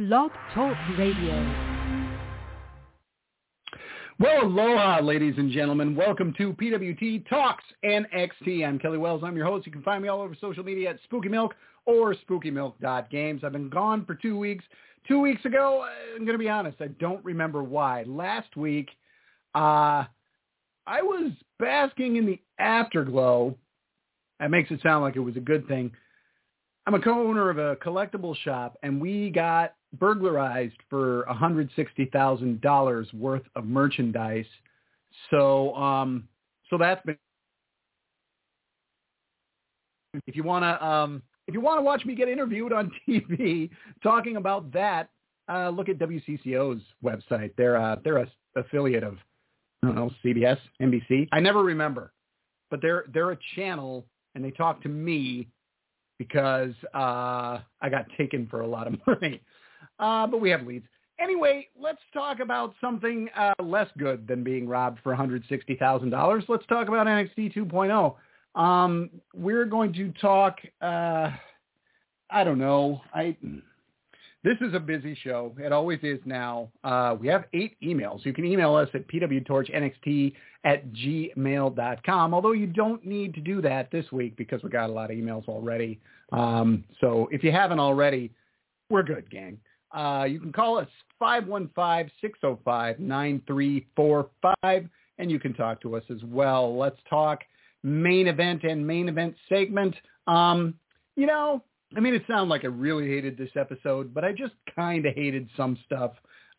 Blog Talk Radio. Well, aloha, ladies and gentlemen. Welcome to PWT Talks NXT. I'm Kelly Wells. I'm your host. You can find me all over social media at Spooky Milk or SpookyMilk.games. I've been gone for 2 weeks. 2 weeks ago, I'm going to be honest, I don't remember why. Last week, I was basking in the afterglow. That makes it sound like it was a good thing. I'm a co-owner of a collectible shop, and we got burglarized for $160,000 worth of merchandise. So that's been. If you want to watch me get interviewed on TV talking about that, look at WCCO's website. They're a affiliate of, I don't know, CBS, NBC. I never remember, but they're a channel, and they talk to me because I got taken for a lot of money. But we have leads. Anyway, let's talk about something less good than being robbed for $160,000. Let's talk about NXT 2.0. We're going to talk, I don't know. This is a busy show. It always is now. We have 8 emails. You can email us at pwtorchnxt@gmail.com, although you don't need to do that this week because we got a lot of emails already. So if you haven't already, we're good, gang. You can call us 515-605-9345, and you can talk to us as well. Let's talk main event and main event segment. It sounded like I really hated this episode, but I just kind of hated some stuff.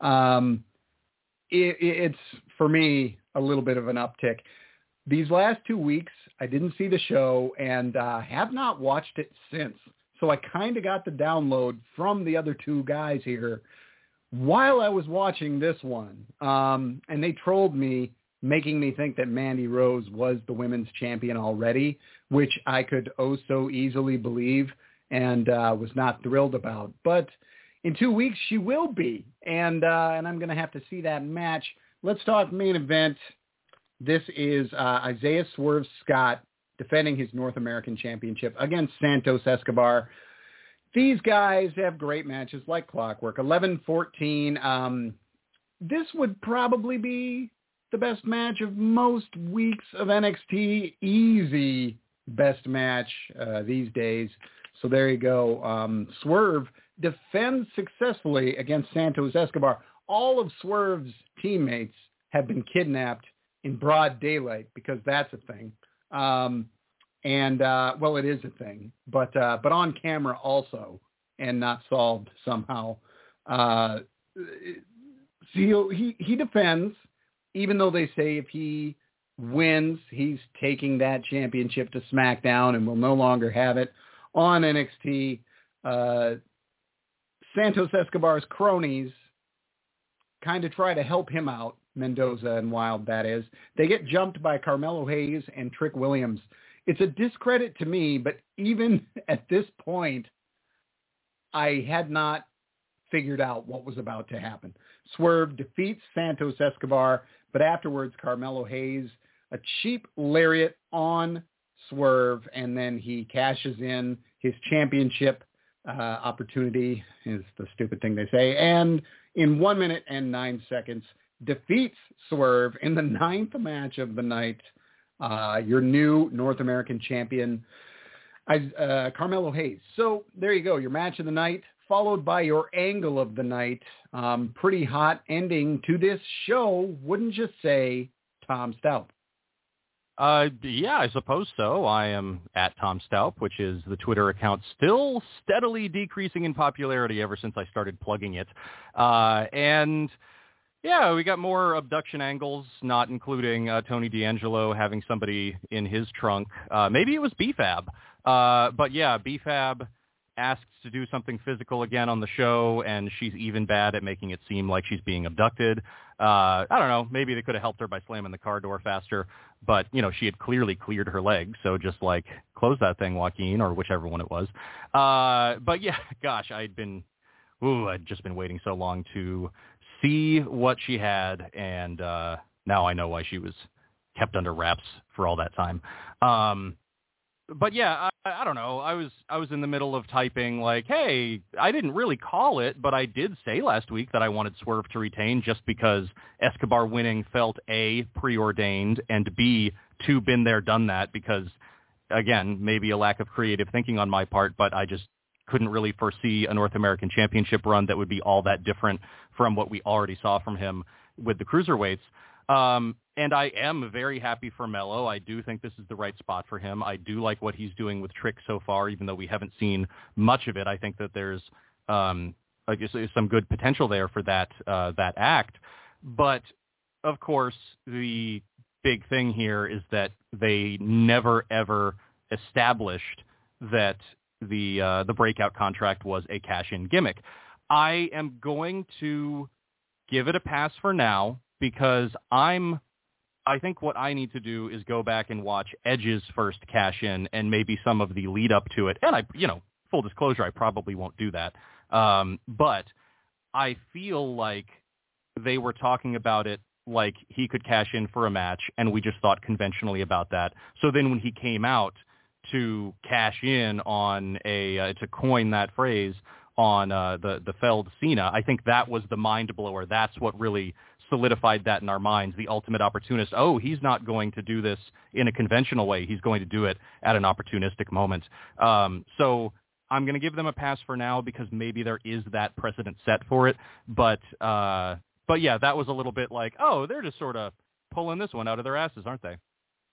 It's, for me, a little bit of an uptick. These last 2 weeks, I didn't see the show and have not watched it since. So I kind of got the download from the other two guys here while I was watching this one. And they trolled me, making me think that Mandy Rose was the women's champion already, which I could oh so easily believe and was not thrilled about. But in 2 weeks, she will be. And I'm going to have to see that match. Let's talk main event. This is Isaiah Swerve Scott defending his North American Championship against Santos Escobar. These guys have great matches like clockwork. 11-14. This would probably be the best match of most weeks of NXT. Easy best match these days. So there you go. Swerve defends successfully against Santos Escobar. All of Swerve's teammates have been kidnapped in broad daylight because that's a thing. It is a thing, but on camera also, and not solved somehow. He defends, even though they say if he wins, he's taking that championship to SmackDown and will no longer have it on NXT. Santos Escobar's cronies kind of try to help him out, Mendoza and Wilde, that is. They get jumped by Carmelo Hayes and Trick Williams. It's a discredit to me, but even at this point, I had not figured out what was about to happen. Swerve defeats Santos Escobar, but afterwards, Carmelo Hayes, a cheap lariat on Swerve, and then he cashes in his championship opportunity, is the stupid thing they say, and in 1 minute and 9 seconds, defeats Swerve in the 9th match of the night. Your new North American champion, Carmelo Hayes. So there you go, your match of the night, followed by your angle of the night. Pretty hot ending to this show, wouldn't you say, Tom Staup? Yeah, I suppose so. I am at Tom Staup, which is the Twitter account, still steadily decreasing in popularity ever since I started plugging it. Yeah, we got more abduction angles, not including Tony D'Angelo having somebody in his trunk. Maybe it was B-Fab. But yeah, B-Fab asks to do something physical again on the show, and she's even bad at making it seem like she's being abducted. I don't know. Maybe they could have helped her by slamming the car door faster. But, she had clearly cleared her legs. So just, close that thing, Joaquin, or whichever one it was. But, yeah, gosh, I'd just been waiting so long to see what she had, and now I know why she was kept under wraps for all that time. But yeah, I don't know. I was in the middle of typing like, hey, I didn't really call it, but I did say last week that I wanted Swerve to retain just because Escobar winning felt A, preordained, and B, too been there, done that, because, again, maybe a lack of creative thinking on my part, but I just couldn't really foresee a North American Championship run that would be all that different from what we already saw from him with the cruiserweights. And I am very happy for Melo. I do think this is the right spot for him. I do like what he's doing with Trick so far, even though we haven't seen much of it. I think that there's I guess some good potential there for that act. But of course, the big thing here is that they never ever established that the breakout contract was a cash-in gimmick. I am going to give it a pass for now because I think what I need to do is go back and watch Edge's first cash-in and maybe some of the lead up to it. And full disclosure, I probably won't do that. But I feel like they were talking about it like he could cash in for a match, and we just thought conventionally about that. So then when he came out to cash in on to coin that phrase on the Feld Cena, I think that was the mind blower. That's what really solidified that in our minds, the ultimate opportunist. Oh, he's not going to do this in a conventional way. He's going to do it at an opportunistic moment. So I'm going to give them a pass for now because maybe there is that precedent set for it. But yeah, that was a little bit like, oh, they're just sort of pulling this one out of their asses, aren't they?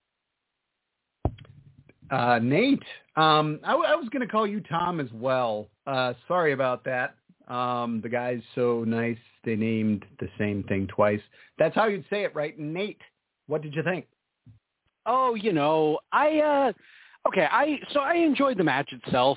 Nate, I was going to call you Tom as well. Sorry about that. The guy's so nice, they named the same thing twice. That's how you'd say it, right? Nate, what did you think? Oh, I enjoyed the match itself.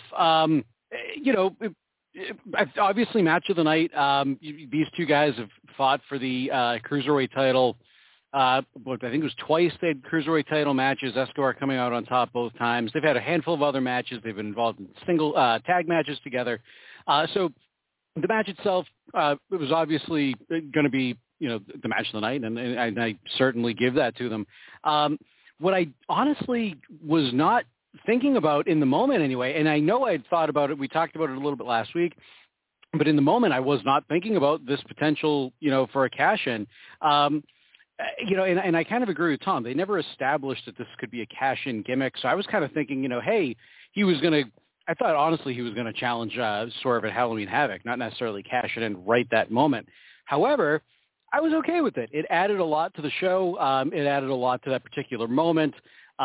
Obviously match of the night. These two guys have fought for the cruiserweight title. I think it was twice they had cruiserweight title matches. Escobar coming out on top both times. They've had a handful of other matches. They've been involved in single tag matches together. So the match itself, it was obviously going to be, the match of the night, and I certainly give that to them. What I honestly was not thinking about in the moment anyway, and I know I'd thought about it, we talked about it a little bit last week, but in the moment I was not thinking about this potential, for a cash-in. And I kind of agree with Tom. They never established that this could be a cash-in gimmick, so I was kind of thinking, hey, I thought honestly he was going to challenge Swerve at Halloween Havoc, not necessarily cash it in right that moment. However, I was okay with it. It added a lot to the show. It added a lot to that particular moment.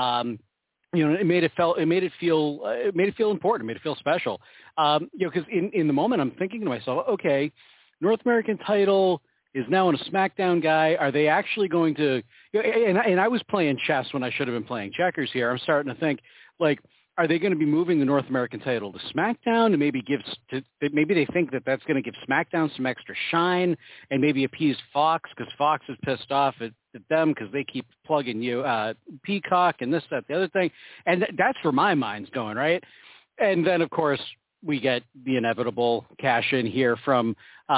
It made it feel important. It made it feel special. Because in the moment I'm thinking to myself, okay, North American title is now in a SmackDown guy. Are they actually going to? And I was playing chess when I should have been playing checkers here. I'm starting to think like, are they going to be moving the North American title to SmackDown and maybe maybe they think that that's going to give SmackDown some extra shine and maybe appease Fox because Fox is pissed off at them because they keep plugging Peacock and this, that, the other thing. And that's where my mind's going, right? And then, of course, we get the inevitable cash in here from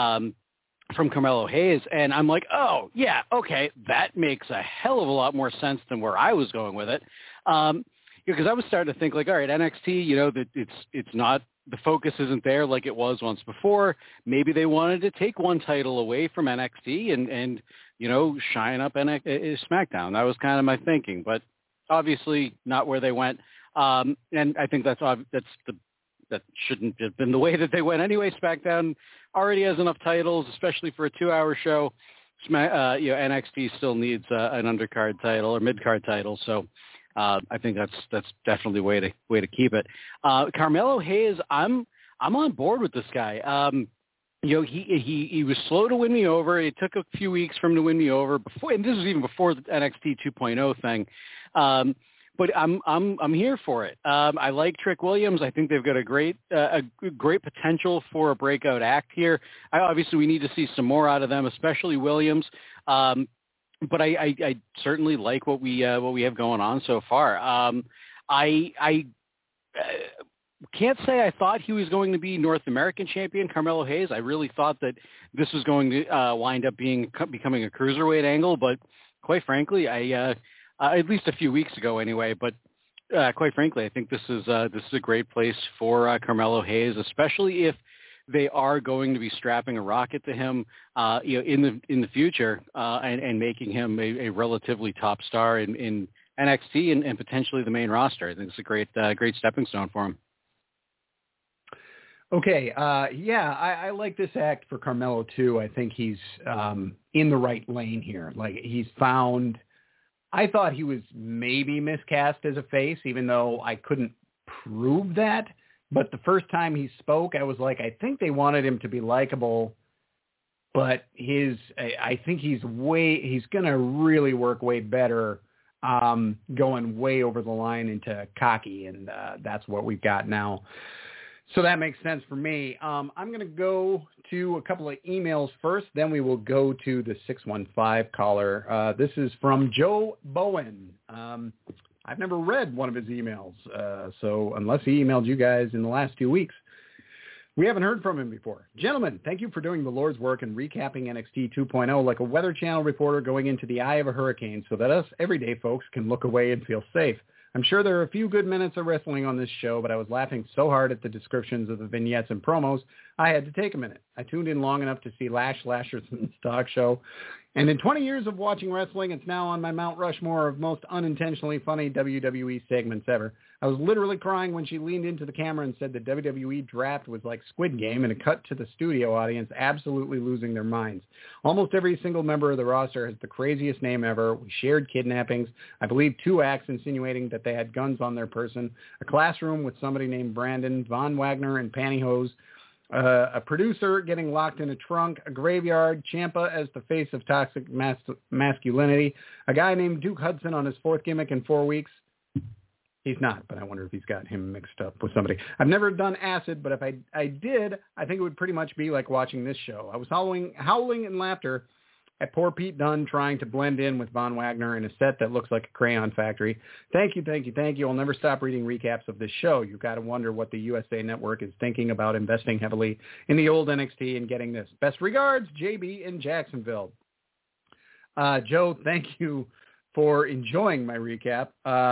Carmelo Hayes. And I'm like, oh, yeah, okay, that makes a hell of a lot more sense than where I was going with it. Because I was starting to think like, all right, NXT, that it's not, the focus isn't there like it was once before. Maybe they wanted to take one title away from NXT and shine up SmackDown. That was kind of my thinking, but obviously not where they went. And I think that shouldn't have been the way that they went anyway. SmackDown already has enough titles, especially for a 2-hour show. NXT still needs an undercard title or mid-card title. So I think that's definitely a way to keep it. Carmelo Hayes, I'm on board with this guy. He was slow to win me over. It took a few weeks for him to win me over before, and this was even before the NXT 2.0 thing. But I'm here for it. I like Trick Williams. I think they've got a great potential for a breakout act here. Obviously, we need to see some more out of them, especially Williams. But I certainly like what we have going on so far. I can't say I thought he was going to be North American champion, Carmelo Hayes. I really thought that this was going to wind up becoming a cruiserweight angle. But quite frankly, at least a few weeks ago anyway. But quite frankly, I think this is a great place for Carmelo Hayes, especially if they are going to be strapping a rocket to him, in the future, and making him a relatively top star in NXT and potentially the main roster. I think it's a great stepping stone for him. Okay. I like this act for Carmelo too. I think he's in the right lane here. Like he's found, I thought he was maybe miscast as a face, even though I couldn't prove that. But the first time he spoke, I was like, I think they wanted him to be likable, but I think he's going to really work way better, going way over the line into cocky. And that's what we've got now. So that makes sense for me. I'm going to go to a couple of emails first, then we will go to the 615 caller. This is from Joe Bowen. I've never read one of his emails, so unless he emailed you guys in the last 2 weeks, we haven't heard from him before. Gentlemen, thank you for doing the Lord's work and recapping NXT 2.0 like a Weather Channel reporter going into the eye of a hurricane so that us everyday folks can look away and feel safe. I'm sure there are a few good minutes of wrestling on this show, but I was laughing so hard at the descriptions of the vignettes and promos, I had to take a minute. I tuned in long enough to see Lasherson's talk show, and in 20 years of watching wrestling, it's now on my Mount Rushmore of most unintentionally funny WWE segments ever. I was literally crying when she leaned into the camera and said the WWE draft was like Squid Game, and it cut to the studio audience absolutely losing their minds. Almost every single member of the roster has the craziest name ever. We shared kidnappings. I believe 2 acts insinuating that they had guns on their person, a classroom with somebody named Brandon, Von Wagner and pantyhose, a producer getting locked in a trunk, a graveyard, Ciampa as the face of toxic masculinity, a guy named Duke Hudson on his 4th gimmick in 4 weeks. He's not, but I wonder if he's got him mixed up with somebody. I've never done acid, but if I did, I think it would pretty much be like watching this show. I was howling in laughter at poor Pete Dunne trying to blend in with Von Wagner in a set that looks like a crayon factory. Thank you. I'll never stop reading recaps of this show. You've got to wonder what the USA Network is thinking about investing heavily in the old NXT and getting this. Best regards, JB in Jacksonville. Joe, thank you for enjoying my recap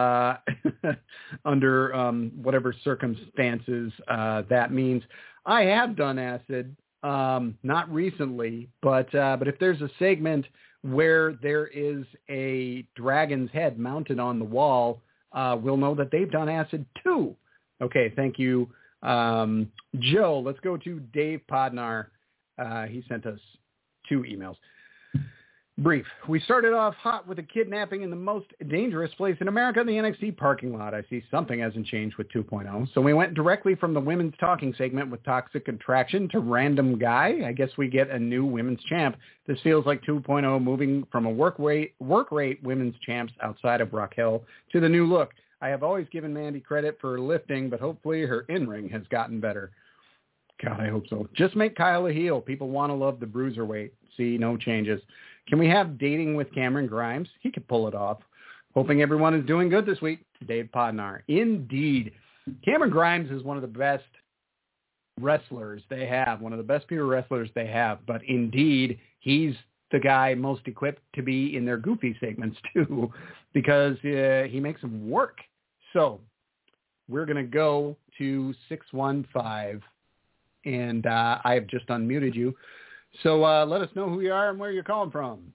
under whatever circumstances that means. I have done acid. Not recently, but if there's a segment where there is a dragon's head mounted on the wall, we'll know that they've done acid too. Okay, thank you, Joe. Let's go to Dave Podnar. He sent us 2 emails. Brief. We started off hot with a kidnapping in the most dangerous place in America, the NXT parking lot. I see something hasn't changed with 2.0. So we went directly from the women's talking segment with Toxic Attraction to Random Guy. I guess we get a new women's champ. This feels like 2.0 moving from a work rate women's champs outside of Raquel to the new look. I have always given Mandy credit for lifting, but hopefully her in-ring has gotten better. God, I hope so. Just make Kyle a heel. People want to love the bruiserweight. See, no changes. Can we have dating with Cameron Grimes? He could pull it off. Hoping everyone is doing good this week. Dave Podnar. Indeed. Cameron Grimes is one of the best wrestlers they have, one of the best pure wrestlers they have. But indeed, he's the guy most equipped to be in their goofy segments too, because he makes them work. So we're going to go to 615, and I have just unmuted you. So let us know who you are and where you're calling from.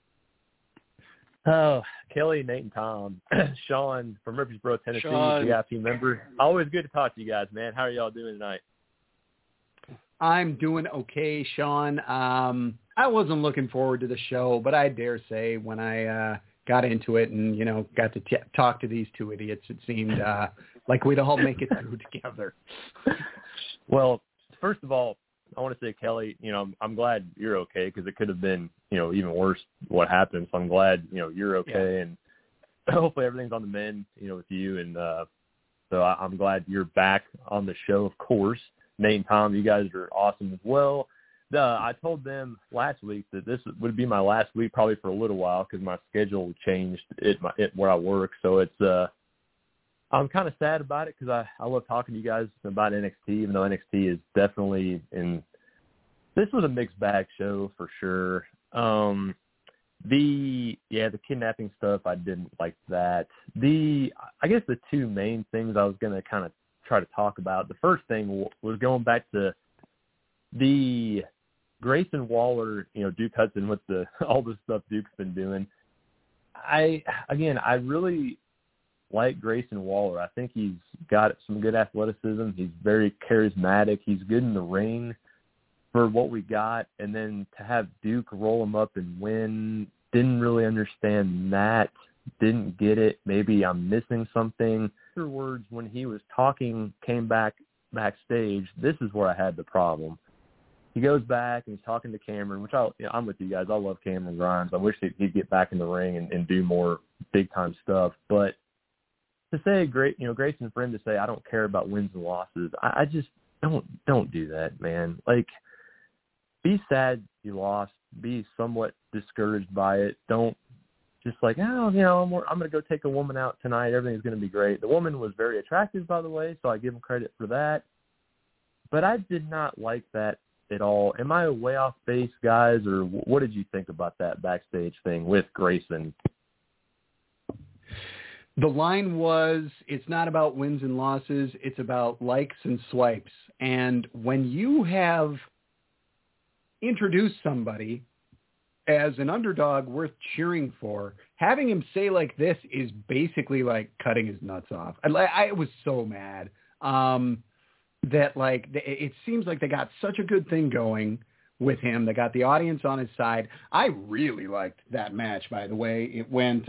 Oh, Kelly, Nate, and Tom. Sean from Murfreesboro, Tennessee, VIP member. Always good to talk to you guys, man. How are y'all doing tonight? I'm doing okay, Sean. I wasn't looking forward to the show, but I dare say when I got into it and, got to talk to these 2 idiots, it seemed like we'd all make it through together. Well, first of all, I want to say, Kelly, I'm glad you're okay, because it could have been, even worse what happened. So I'm glad, you're okay. Yeah. And hopefully everything's on the mend, with you. And so I'm glad you're back on the show, of course. Nate and Tom, you guys are awesome as well. I told them last week that this would be my last week probably for a little while, because my schedule changed where I work. So it's I'm kind of sad about it, because I love talking to you guys about NXT, even though NXT is definitely this was a mixed bag show for sure. The kidnapping stuff, I didn't like that. I guess the two main things I was going to kind of try to talk about, the first thing was going back to the Grayson Waller, Duke Hudson with all the stuff Duke's been doing. I really like Grayson Waller. I think he's got some good athleticism. He's very charismatic. He's good in the ring for what we got. And then to have Duke roll him up and win, didn't really understand that. Didn't get it. Maybe I'm missing something. Afterwards, when he was talking, came backstage, this is where I had the problem. He goes back and he's talking to Cameron, which I'm with you guys. I love Cameron Grimes. I wish he'd get back in the ring and do more big-time stuff. But to say, Grayson for him to say, I don't care about wins and losses, I just don't do that, man. Like, be sad you lost. Be somewhat discouraged by it. Don't just like, I'm going to go take a woman out tonight. Everything's going to be great. The woman was very attractive, by the way, so I give him credit for that. But I did not like that at all. Am I way off base, guys, or what did you think about that backstage thing with Grayson? The line was, it's not about wins and losses, it's about likes and swipes. And when you have introduced somebody as an underdog worth cheering for, having him say like this is basically like cutting his nuts off. I was so mad that it seems like they got such a good thing going with him. They got the audience on his side. I really liked that match, by the way. It went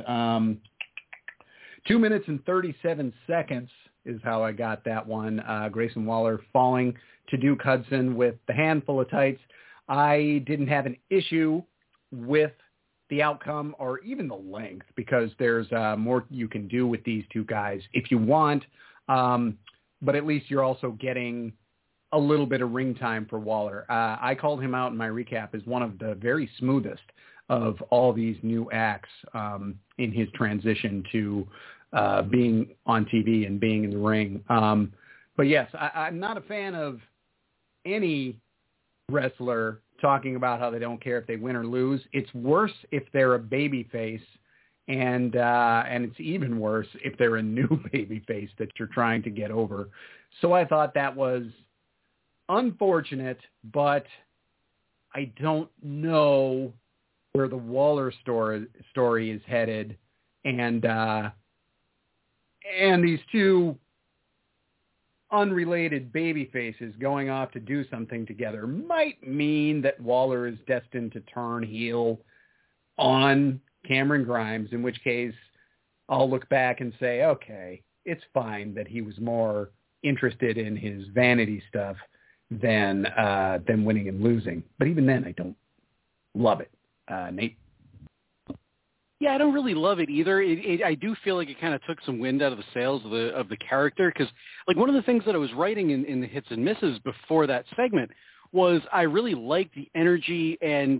2 minutes and 37 seconds is how I got that one. Grayson Waller falling to Duke Hudson with the handful of tights. I didn't have an issue with the outcome or even the length because there's more you can do with these two guys if you want. But at least you're also getting a little bit of ring time for Waller. I called him out in my recap as one of the very smoothest of all these new acts in his transition to being on TV and being in the ring. But yes, I'm not a fan of any wrestler talking about how they don't care if they win or lose. It's worse if they're a babyface, and it's even worse if they're a new babyface that you're trying to get over. So I thought that was unfortunate, but I don't know where the Waller story is headed, and these two unrelated baby faces going off to do something together might mean that Waller is destined to turn heel on Cameron Grimes, in which case I'll look back and say, okay, it's fine that he was more interested in his vanity stuff than winning and losing. But even then, I don't love it. Nate? Yeah, I don't really love it either. I do feel like it kind of took some wind out of the sails of the character because, like, one of the things that I was writing in the hits and misses before that segment was I really liked the energy and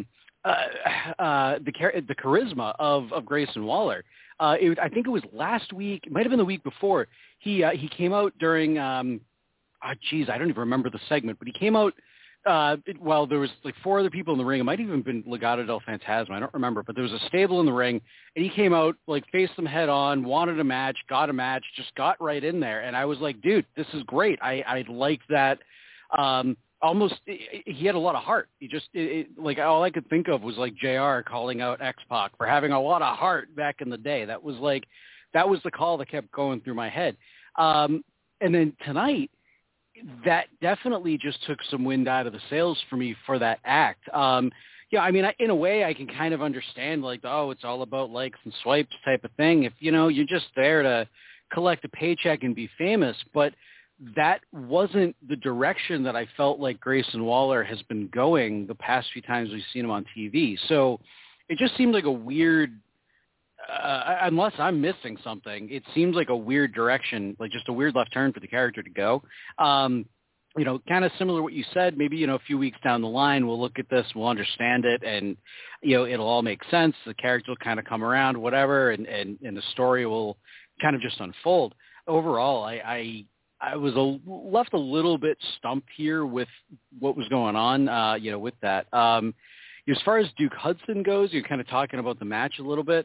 the charisma of Grayson Waller. I think it was last week, it might have been the week before. He came out during I don't even remember the segment, but he came out. Well, there was like four other people in the ring. It might have even been Legado del Fantasma. I don't remember, but there was a stable in the ring, and he came out, like, faced them head on, wanted a match, got a match, just got right in there. And I was like, dude, this is great. I liked that. Almost, he had a lot of heart. He just, like, all I could think of was, like, JR calling out X-Pac for having a lot of heart back in the day. That was the call that kept going through my head. And then tonight, that definitely just took some wind out of the sails for me for that act. Yeah, I mean, in a way, I can kind of understand, like, it's all about likes and swipes type of thing. If, you're just there to collect a paycheck and be famous. But that wasn't the direction that I felt like Grayson Waller has been going the past few times we've seen him on TV. So it just seemed like a weird, unless I'm missing something, it seems like a weird direction, like just a weird left turn for the character to go. Kind of similar to what you said, maybe, a few weeks down the line, we'll look at this, we'll understand it, and, it'll all make sense. The character will kind of come around, whatever, and the story will kind of just unfold. Overall, I was left a little bit stumped here with what was going on, with that. As far as Duke Hudson goes, you're kind of talking about the match a little bit.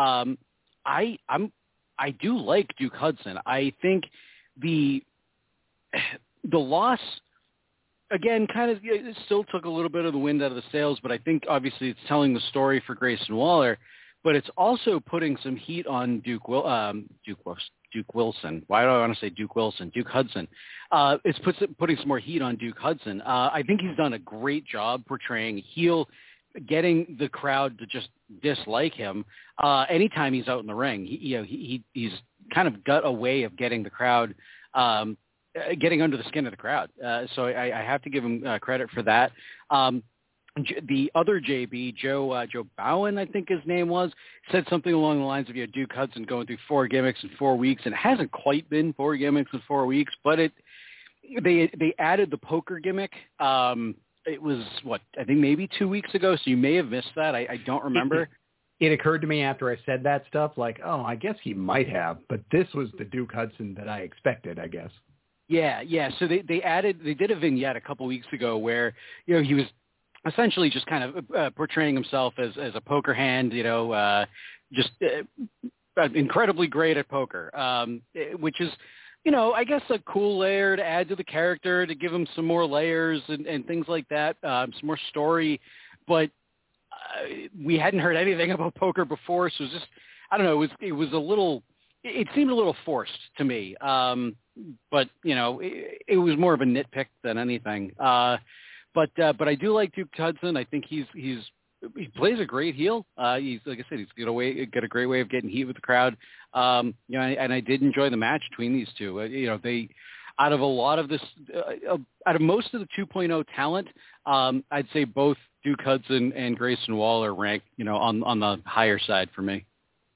I do like Duke Hudson. I think the loss, again, kind of it still took a little bit of the wind out of the sails, but I think obviously it's telling the story for Grayson Waller, but it's also putting some heat on Duke Wilson. Why do I want to say Duke Wilson? Duke Hudson. It's putting some more heat on Duke Hudson. I think he's done a great job portraying heel, getting the crowd to just dislike him. Anytime he's out in the ring, he's kind of got a way of getting the crowd, getting under the skin of the crowd. So I have to give him credit for that. The other JB, Joe Bowen, I think his name was, said something along the lines of, Duke Hudson going through 4 gimmicks in 4 weeks, and it hasn't quite been 4 gimmicks in 4 weeks, but they added the poker gimmick. It was, I think maybe 2 weeks ago, so you may have missed that. I don't remember. It occurred to me after I said that stuff, like, oh, I guess he might have, but this was the Duke Hudson that I expected, I guess. Yeah. So they did a vignette a couple weeks ago where, he was essentially just kind of portraying himself as a poker hand, just incredibly great at poker, which is, I guess a cool layer to add to the character, to give him some more layers and things like that, some more story. But we hadn't heard anything about poker before, so it was just, I don't know, it was a little, it seemed a little forced to me. But, it was more of a nitpick than anything. But I do like Duke Hudson. I think he plays a great heel. He's, like I said, he's got a great way of getting heat with the crowd. And I did enjoy the match between these two. They, out of most of the 2.0 talent, I'd say both Duke Hudson and Grayson Waller rank, on the higher side for me.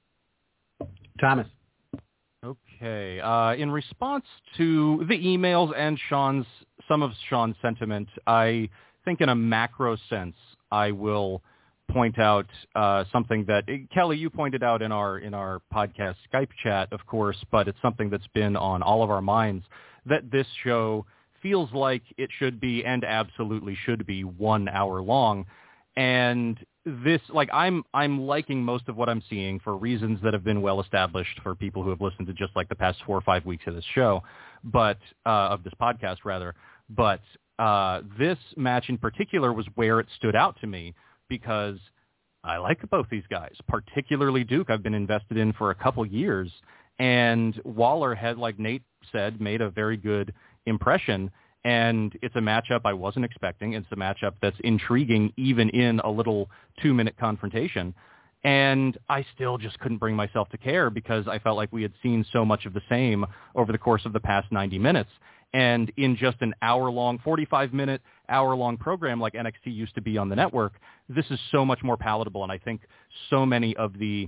Thomas. Okay. In response to the emails and some of Sean's sentiment, I think in a macro sense, I will point out something that Kelly, you pointed out in our podcast Skype chat, of course, but it's something that's been on all of our minds, that this show feels like it should be, and absolutely should be, 1 hour long. And this, I'm liking most of what I'm seeing for reasons that have been well established for people who have listened to just the past 4 or 5 weeks of this show, but of this podcast rather. But this match in particular was where it stood out to me, because I like both these guys, particularly Duke. I've been invested in for a couple years, and Waller had, like Nate said, made a very good impression. And it's a matchup I wasn't expecting. It's a matchup that's intriguing, even in a little 2-minute confrontation. And I still just couldn't bring myself to care, because I felt like we had seen so much of the same over the course of the past 90 minutes. And in just an hour-long, 45-minute, hour-long program like NXT used to be on the network, this is so much more palatable. And I think so many of the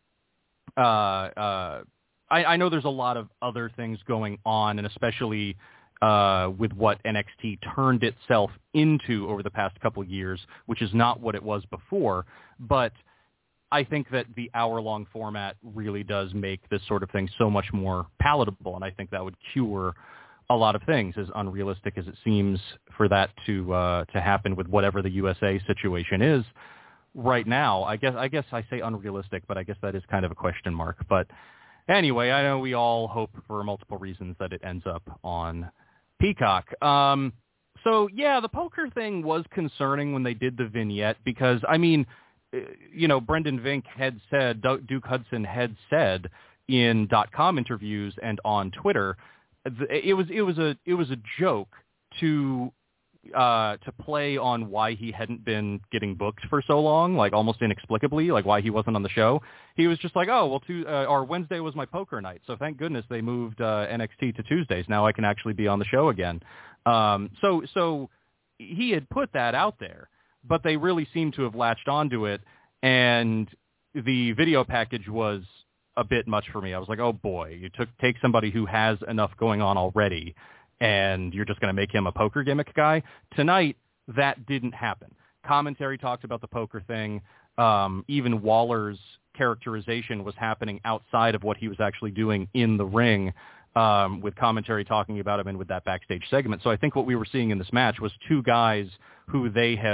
I know there's a lot of other things going on, and especially with what NXT turned itself into over the past couple of years, which is not what it was before. But I think that the hour-long format really does make this sort of thing so much more palatable, and I think that would cure a lot of things, as unrealistic as it seems for that to happen with whatever the USA situation is right now. I guess I say unrealistic, but I guess that is kind of a question mark. But anyway, I know we all hope for multiple reasons that it ends up on Peacock. So yeah, the poker thing was concerning when they did the vignette, because Brendan Vink had said, Duke Hudson had said in .com interviews and on Twitter, it was a joke to play on why he hadn't been getting booked for so long, like almost inexplicably, like why he wasn't on the show. He was just like, oh, well, Wednesday was my poker night, so thank goodness they moved NXT to Tuesdays. Now I can actually be on the show again. So he had put that out there, but they really seemed to have latched onto it, and the video package was a bit much for me. I was like, oh boy, you take somebody who has enough going on already, and you're just going to make him a poker gimmick guy. Tonight, that didn't happen. Commentary talked about the poker thing. Even Waller's characterization was happening outside of what he was actually doing in the ring, with commentary talking about him and with that backstage segment. So I think what we were seeing in this match was two guys who they have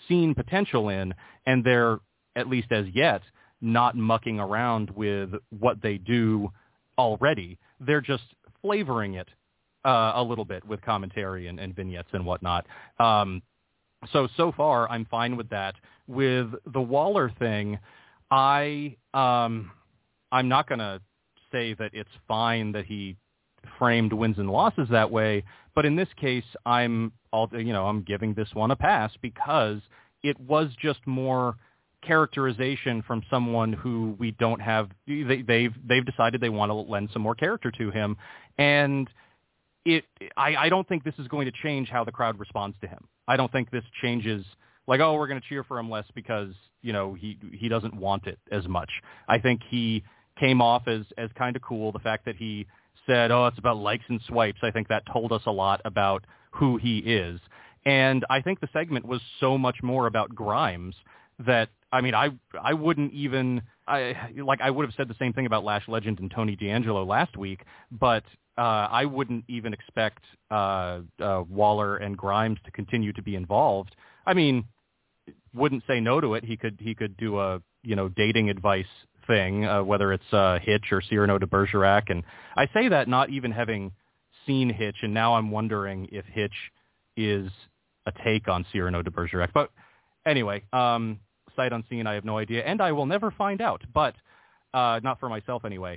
seen potential in, and they're, at least as yet, not mucking around with what they do already. They're just flavoring it a little bit with commentary and vignettes and whatnot. So far, I'm fine with that. With the Waller thing, I'm not going to say that it's fine that he framed wins and losses that way, but in this case, I'm giving this one a pass because it was just more characterization from someone who we don't have. They've decided they want to lend some more character to him, and I don't think this is going to change how the crowd responds to him. I don't think this changes, like, oh, we're going to cheer for him less because, he doesn't want it as much. I think he came off as kind of cool. The fact that he said, oh, it's about likes and swipes, I think that told us a lot about who he is. And I think the segment was so much more about Grimes that, I mean, I wouldn't even, I would have said the same thing about Lash Legend and Tony D'Angelo last week, but I wouldn't even expect Waller and Grimes to continue to be involved. I mean, wouldn't say no to it. He could do a, dating advice thing, whether it's Hitch or Cyrano de Bergerac. And I say that not even having seen Hitch, and now I'm wondering if Hitch is a take on Cyrano de Bergerac. But anyway, sight unseen, I have no idea, and I will never find out. But not for myself anyway.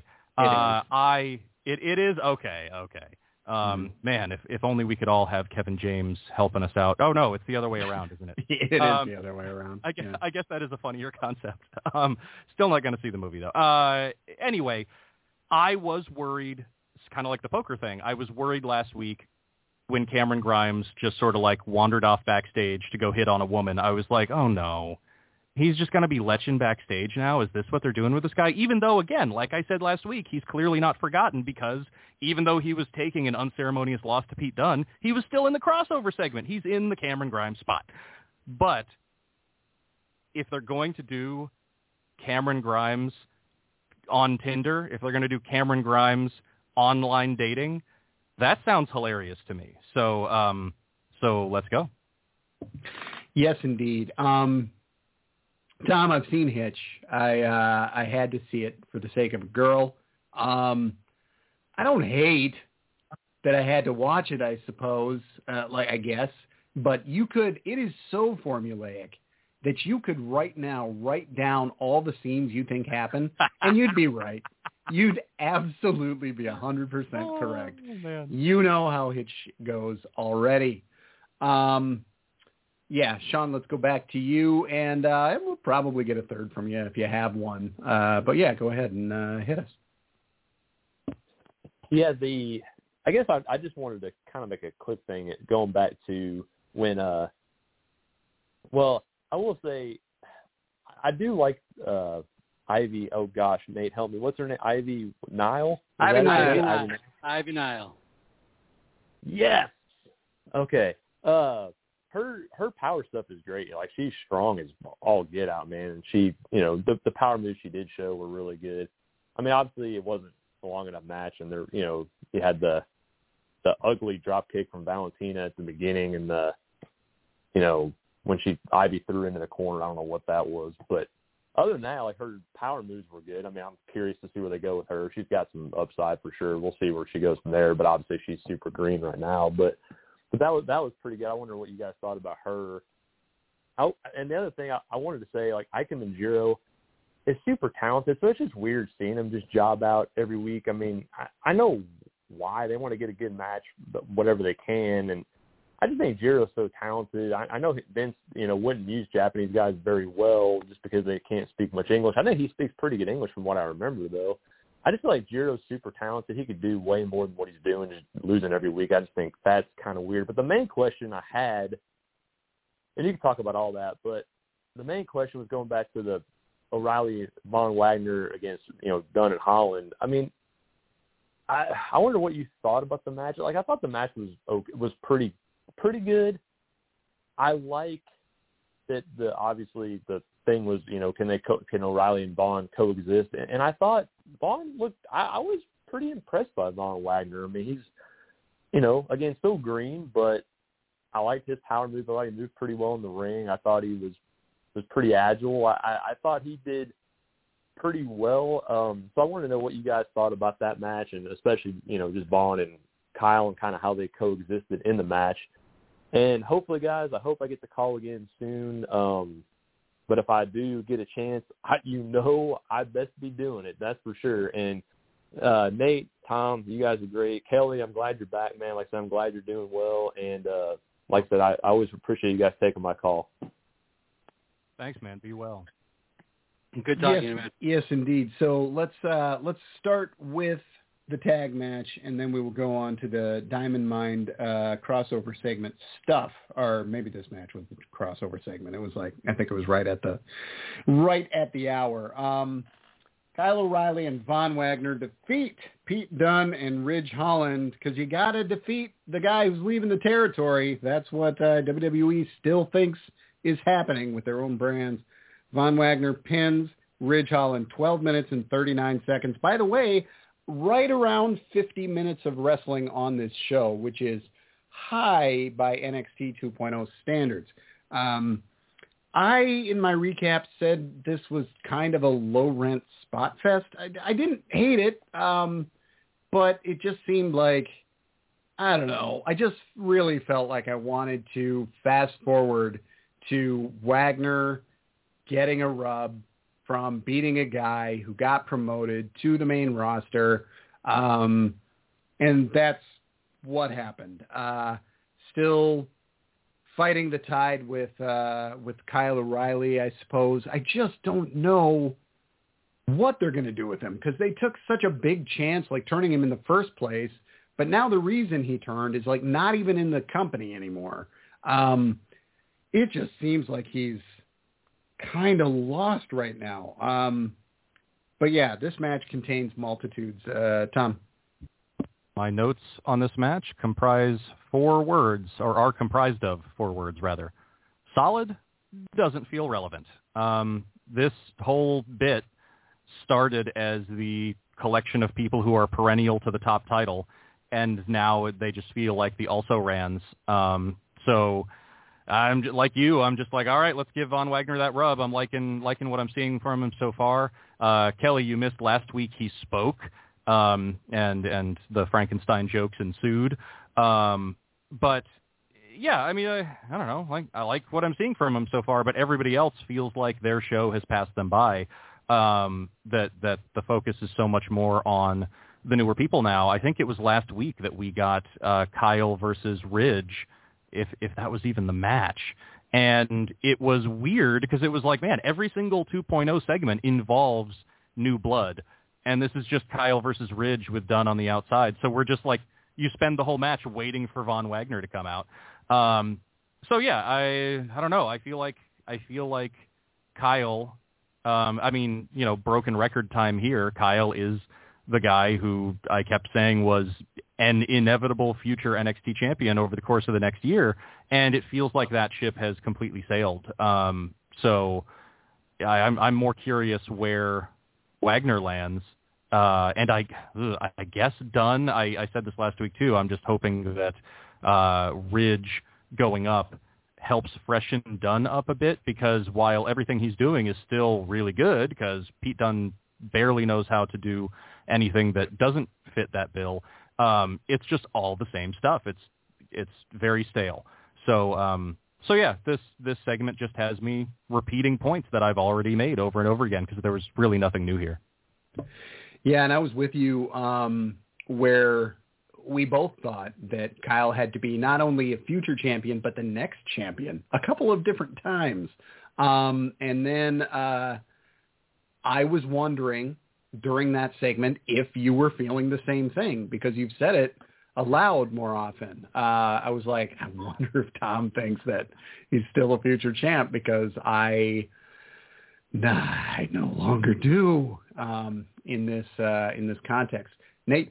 It is okay. Man, if only we could all have Kevin James helping us out. Oh no, it's the other way around, isn't it? It is the other way around. I guess that is a funnier concept. Still not going to see the movie though. Anyway, I was worried. It's kind of like the poker thing. I was worried last week when Cameron Grimes just sort of like wandered off backstage to go hit on a woman. I was like, oh no. He's just going to be leching backstage now? Is this what they're doing with this guy? Even though, again, like I said last week, he's clearly not forgotten because even though he was taking an unceremonious loss to Pete Dunne, he was still in the crossover segment. He's in the Cameron Grimes spot. But if they're going to do Cameron Grimes on Tinder, if they're going to do Cameron Grimes online dating, that sounds hilarious to me. So let's go. Yes, indeed. Tom, I've seen Hitch. I had to see it for the sake of a girl. I don't hate that I had to watch it, I suppose, I guess. But it is so formulaic that you could right now write down all the scenes you think happen, and you'd be right. You'd absolutely be 100% correct. Man. You know how Hitch goes already. Yeah, Sean, let's go back to you, and we'll probably get a third from you if you have one. But yeah, go ahead and hit us. Yeah, I guess I just wanted to kind of make a quick thing going back to when, well, I will say I do like Ivy. Oh gosh, Nate, help me. What's her name? Ivy Nile? Ivy Nile. Yes. Okay. Her power stuff is great. Like, she's strong as all get out, man. And she, the power moves she did show were really good. I mean, obviously it wasn't a long enough match, and there, you had the ugly drop kick from Valentina at the beginning, and when Ivy threw into the corner, I don't know what that was, but other than that, like, her power moves were good. I mean, I'm curious to see where they go with her. She's got some upside for sure. We'll see where she goes from there, but obviously she's super green right now, but that was pretty good. I wonder what you guys thought about her. And the other thing I wanted to say, like, Ike Manjiro is super talented, so it's just weird seeing him just job out every week. I mean, I know why. They want to get a good match, but whatever they can. And I just think Jiro's so talented. I know Vince, wouldn't use Japanese guys very well just because they can't speak much English. I think he speaks pretty good English from what I remember, though. I just feel like Jiro's super talented. He could do way more than what he's doing, just losing every week. I just think that's kind of weird. But the main question I had, and you can talk about all that, but the main question was going back to the O'Reilly Von Wagner against, Dunn and Holland. I mean, I wonder what you thought about the match. Like, I thought the match was pretty good. I like that obviously the thing was, can O'Reilly and Vaughn coexist? And I thought Vaughn looked, I was pretty impressed by Von Wagner. I mean, he's, again, still green, but I liked his power move. I thought he moved pretty well in the ring. I thought he was pretty agile. I thought he did pretty well. So I wanted to know what you guys thought about that match, and especially, just Vaughn and Kyle and kind of how they coexisted in the match. And hopefully, guys, I hope I get to call again soon. But if I do get a chance, I'd best be doing it. That's for sure. And Nate, Tom, you guys are great. Kelly, I'm glad you're back, man. Like I said, I'm glad you're doing well. And like I said, I always appreciate you guys taking my call. Thanks, man. Be well. Good talking to you, man. Yes, indeed. So let's start with the tag match, and then we will go on to the Diamond Mine crossover segment stuff, or maybe this match was the crossover segment. It was I think it was right at the hour. Kyle O'Reilly and Von Wagner defeat Pete Dunne and Ridge Holland, because you got to defeat the guy who's leaving the territory. That's what WWE still thinks is happening with their own brands. Von Wagner pins Ridge Holland 12 minutes and 39 seconds. By the way, right around 50 minutes of wrestling on this show, which is high by NXT 2.0 standards. I, in my recap, said this was kind of a low-rent spot fest. I didn't hate it, but it just seemed like, I don't know, I just really felt like I wanted to fast forward to Wagner getting a rub from beating a guy who got promoted to the main roster, and that's what happened. Still fighting the tide with Kyle O'Reilly, I suppose. I just don't know what they're going to do with him, because they took such a big chance, turning him in the first place. But now the reason he turned is not even in the company anymore. It just seems like he's kind of lost right now. But yeah, this match contains multitudes. Tom. My notes on this match comprise 4 words, or are comprised of 4 words, rather. Solid, doesn't feel relevant. This whole bit started as the collection of people who are perennial to the top title, and now they just feel like the also-rans. So I'm just, like you. I'm just all right, let's give Von Wagner that rub. I'm liking what I'm seeing from him so far. Kelly, you missed last week. He spoke. And the Frankenstein jokes ensued. But yeah, I mean, I don't know. I like what I'm seeing from him so far, but everybody else feels like their show has passed them by. That the focus is so much more on the newer people now. I think it was last week that we got Kyle versus Ridge, if that was even the match. And it was weird because it was man, every single 2.0 segment involves new blood. And this is just Kyle versus Ridge with Dunn on the outside. So we're just you spend the whole match waiting for Von Wagner to come out. So yeah, I don't know. I feel like Kyle, I mean, broken record time here. Kyle is the guy who I kept saying was an inevitable future NXT champion over the course of the next year. And it feels like that ship has completely sailed. So I'm more curious where Wagner lands. And I guess Dunn, I said this last week too, I'm just hoping that Ridge going up helps freshen Dunn up a bit, because while everything he's doing is still really good, because Pete Dunne barely knows how to do anything that doesn't fit that bill, it's just all the same stuff. It's very stale. So yeah, this segment just has me repeating points that I've already made over and over again, because there was really nothing new here. Yeah, and I was with you where we both thought that Kyle had to be not only a future champion, but the next champion a couple of different times. And then I was wondering during that segment if you were feeling the same thing, because you've said it aloud more often. I was I wonder if Tom thinks that he's still a future champ, because I no longer do in this context. Nate?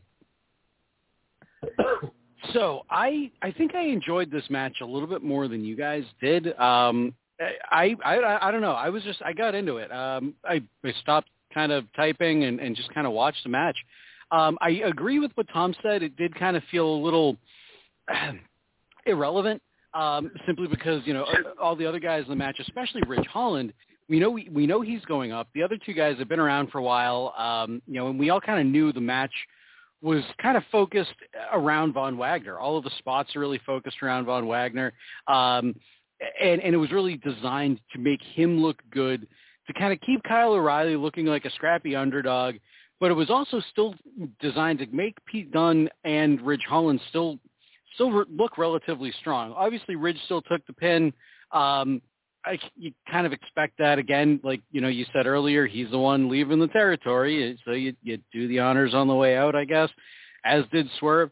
So I think I enjoyed this match a little bit more than you guys did. I don't know. I got into it. I stopped kind of typing and just kind of watched the match. I agree with what Tom said. It did kind of feel a little irrelevant. simply because, all the other guys in the match, especially Ridge Holland, we know he's going up. The other two guys have been around for a while, and we all kind of knew the match was kind of focused around Von Wagner. All of the spots are really focused around Von Wagner. And it was really designed to make him look good, to kind of keep Kyle O'Reilly looking like a scrappy underdog. But it was also still designed to make Pete Dunne and Ridge Holland still look relatively strong. Obviously, Ridge still took the pin. You kind of expect that again, like, you said earlier, he's the one leaving the territory. So you do the honors on the way out, I guess, as did Swerve.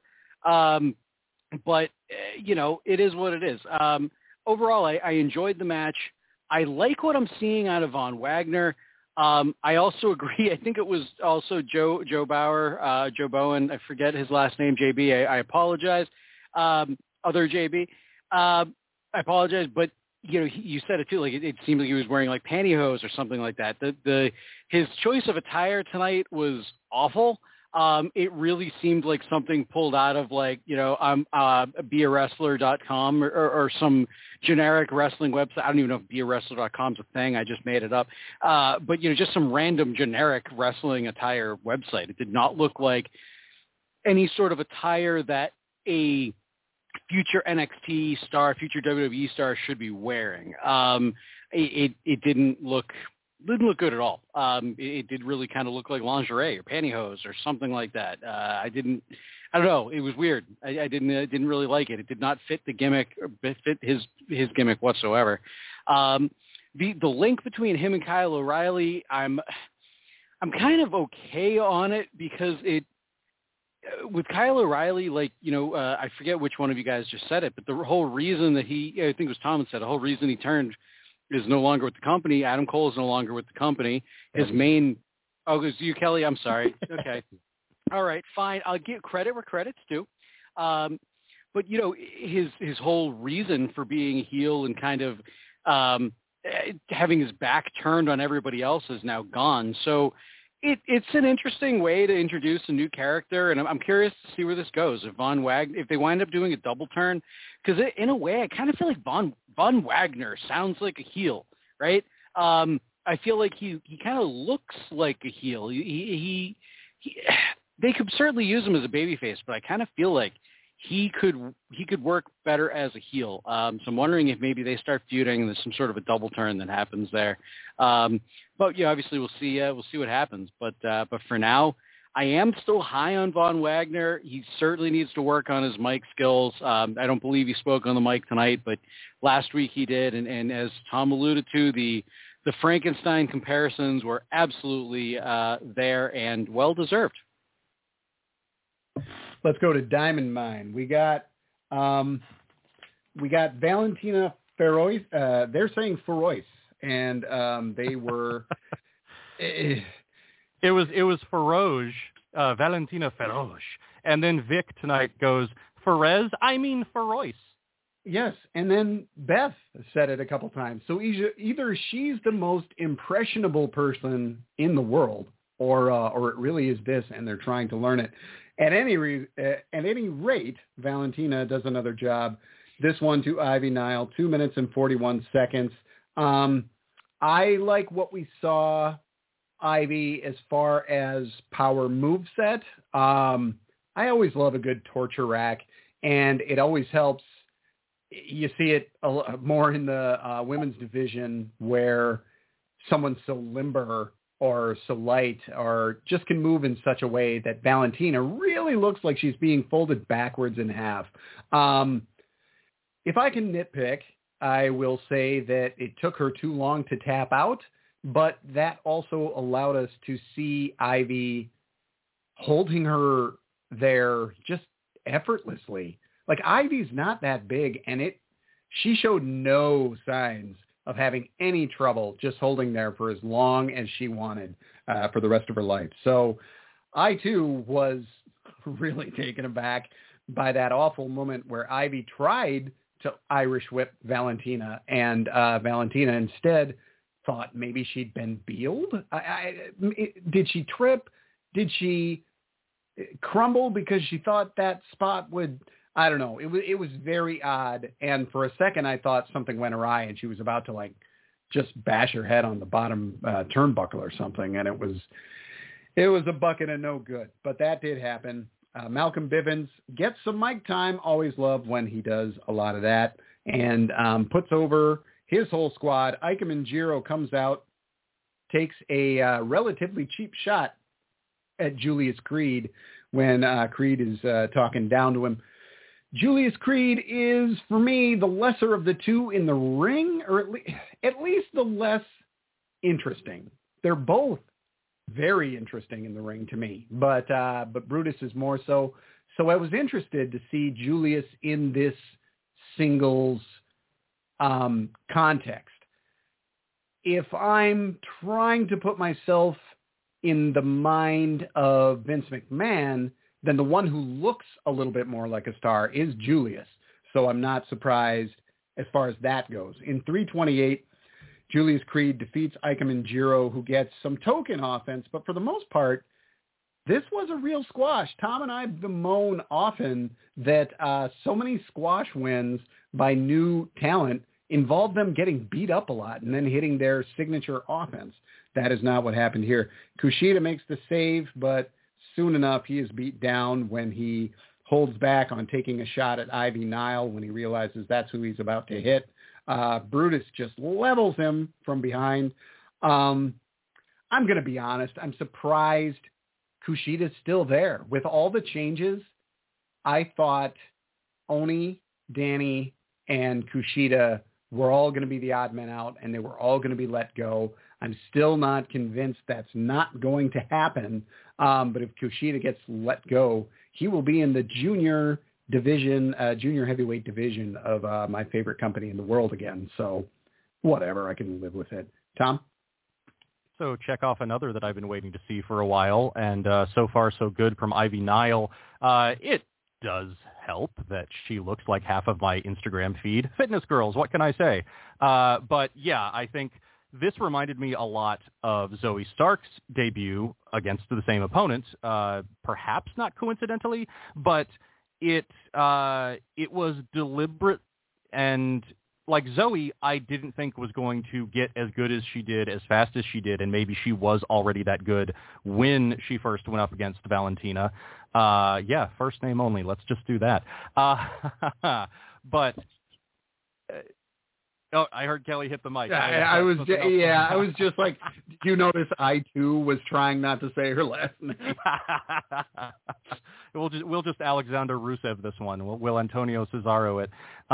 But it is what it is. Overall, I enjoyed the match. I like what I'm seeing out of Von Wagner. I also agree. I think it was also Joe Bowen. I forget his last name, JB. I apologize. Other JB. I apologize, but you said it too. Like it seemed like he was wearing like pantyhose or something like that. His choice of attire tonight was awful. It really seemed like something pulled out of like, beawrestler.com or some generic wrestling website. I don't even know if beawrestler.com is a thing. I just made it up. But, just some random generic wrestling attire website. It did not look like any sort of attire that a future NXT star, future WWE star should be wearing. It didn't look good at all. It did really kind of look like lingerie or pantyhose or something like that. I don't know. It was weird. I didn't really like it. It did not fit the gimmick or fit his gimmick whatsoever. The link between him and Kyle O'Reilly, I'm kind of okay on it because with Kyle O'Reilly, like, I forget which one of you guys just said it, but the whole reason that I think it was Tom that said, the whole reason he turned is no longer with the company. Adam Cole is no longer with the company. His main, it was you, Kelly. I'm sorry. Okay. All right, fine. I'll give credit where credit's due. But his whole reason for being a heel and kind of having his back turned on everybody else is now gone. So it's an interesting way to introduce a new character, and I'm curious to see where this goes. If they wind up doing a double turn, because in a way, I kind of feel like Von Wagner sounds like a heel, right? I feel like he kind of looks like a heel. They could certainly use him as a babyface, but I kind of feel like he could work better as a heel. So I'm wondering if maybe they start feuding and there's some sort of a double turn that happens there. But obviously we'll see what happens. But for now, I am still high on Von Wagner. He certainly needs to work on his mic skills. I don't believe he spoke on the mic tonight, but last week he did. And as Tom alluded to, the Frankenstein comparisons were absolutely there and well deserved. Let's go to Diamond Mine. We got Valentina Feroz. They're saying Feroz, and they were. It was Feroz, Valentina Feroz, and then Vic tonight goes Feroz. I mean Feroz. Yes, and then Beth said it a couple times. So either she's the most impressionable person in the world, or it really is this, and they're trying to learn it. At any rate, Valentina does another job. This one to Ivy Nile, 2 minutes and 41 seconds. I like what we saw, Ivy, as far as power moveset. I always love a good torture rack, and it always helps. You see it more in the women's division where someone's so limber or so light or just can move in such a way that Valentina really looks like she's being folded backwards in half. If I can nitpick, I will say that it took her too long to tap out, but that also allowed us to see Ivy holding her there just effortlessly. Like, Ivy's not that big, and she showed no signs of having any trouble just holding there for as long as she wanted for the rest of her life. So I, too, was really taken aback by that awful moment where Ivy tried to Irish whip Valentina, and Valentina instead thought maybe she'd been bealed. Did she trip? Did she crumble because she thought that spot would I don't know. It was very odd. And for a second, I thought something went awry and she was about to like just bash her head on the bottom turnbuckle or something. And it was a bucket of no good. But that did happen. Malcolm Bivens gets some mic time. Always love when he does a lot of that. And puts over his whole squad. Ikemen Jiro comes out, takes a relatively cheap shot at Julius Creed when Creed is talking down to him. Julius Creed is, for me, the lesser of the two in the ring, or at least the less interesting. They're both very interesting in the ring to me, but Brutus is more so. So I was interested to see Julius in this singles context. If I'm trying to put myself in the mind of Vince McMahon, then the one who looks a little bit more like a star is Julius. So I'm not surprised as far as that goes. In 328, Julius Creed defeats Ikemen Jiro, who gets some token offense, but for the most part, this was a real squash. Tom and I bemoan often that so many squash wins by new talent involve them getting beat up a lot and then hitting their signature offense. That is not what happened here. Kushida makes the save, but soon enough he is beat down when he holds back on taking a shot at Ivy Nile when he realizes that's who he's about to hit. Brutus just levels him from behind. I'm going to be honest. I'm surprised Kushida's still there. With all the changes, I thought Oni, Danny, and Kushida were all going to be the odd men out, and they were all going to be let go. I'm still not convinced that's not going to happen. But if Kushida gets let go, he will be in the junior division, junior heavyweight division of my favorite company in the world again. So whatever, I can live with it. Tom? So check off another that I've been waiting to see for a while, and so far so good from Ivy Nile. It does help that she looks like half of my Instagram feed. Fitness girls, what can I say? But yeah, I think this reminded me a lot of Zoe Stark's debut against the same opponent, perhaps not coincidentally, but it was deliberate. And like Zoe, I didn't think was going to get as good as she did, as fast as she did, and maybe she was already that good when she first went up against Valentina. Yeah, first name only. Let's just do that. But oh, I heard Kelly hit the mic. I was just like, do you notice I too was trying not to say her last name? We'll just Alexander Rusev this one. We'll Antonio Cesaro it.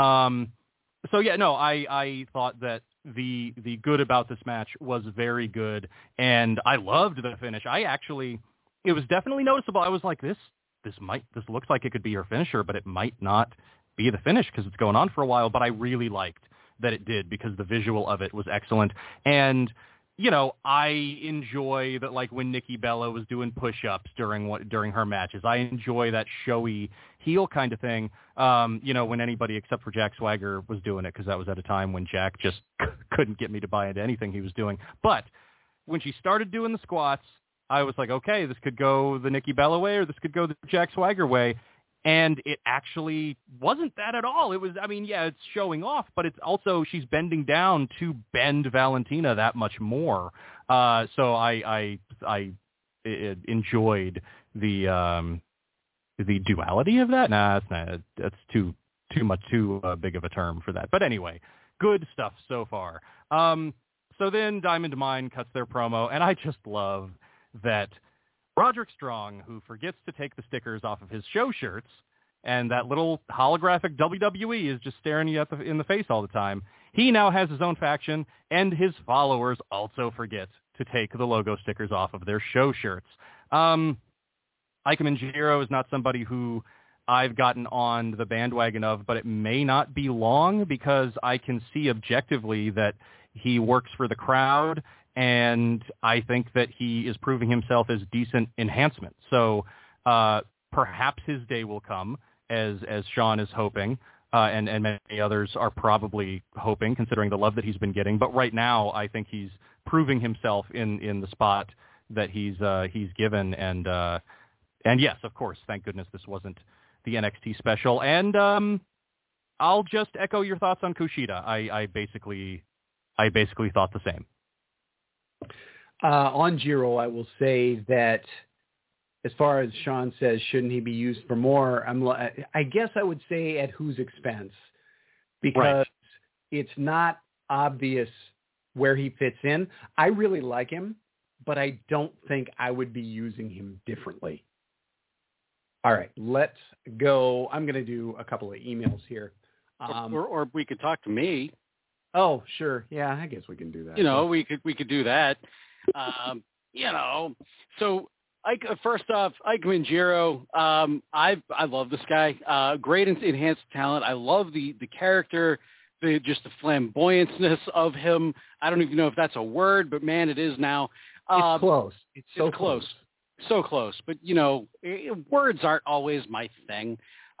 So yeah, no, I thought that the good about this match was very good, and I loved the finish. It was definitely noticeable. I was like, this looks like it could be her finisher, but it might not be the finish because it's going on for a while. But I really liked that it did because the visual of it was excellent. And, you know, I enjoy that, like when Nikki Bella was doing push-ups during her matches. I enjoy that showy heel kind of thing, you know, when anybody except for Jack Swagger was doing it, because that was at a time when Jack just couldn't get me to buy into anything he was doing. But when she started doing the squats, I was like, okay, this could go the Nikki Bella way or this could go the Jack Swagger way. And it actually wasn't that at all. It was, I mean, yeah, it's showing off, but it's also she's bending down to bend Valentina that much more. So I enjoyed the duality of that. Nah, it's not. That's too big of a term for that. But anyway, good stuff so far. So then Diamond Mine cuts their promo, and I just love that Roderick Strong, who forgets to take the stickers off of his show shirts, and that little holographic WWE is just staring you in the face all the time, he now has his own faction, and his followers also forget to take the logo stickers off of their show shirts. Ikemen Jiro is not somebody who I've gotten on the bandwagon of, but it may not be long because I can see objectively that he works for the crowd, and I think that he is proving himself as decent enhancement. So perhaps his day will come, as Sean is hoping, and many others are probably hoping, considering the love that he's been getting. But right now, I think he's proving himself in the spot that he's given. And yes, of course, thank goodness this wasn't the NXT special. And I'll just echo your thoughts on Kushida. I basically thought the same. On Jiro, I will say that as far as Sean says, shouldn't he be used for more? I guess I would say at whose expense, because it's not obvious where he fits in. I really like him, but I don't think I would be using him differently. All right, let's go. I'm going to do a couple of emails here. Or we could talk to me. Oh, sure. Yeah, I guess we can do that. We could do that. So first off, Ike Manjiro, I love this guy. Great enhanced talent. I love the character, just the flamboyantness of him. I don't even know if that's a word, but man, it is now. It's close. It's so close. So close. But, words aren't always my thing.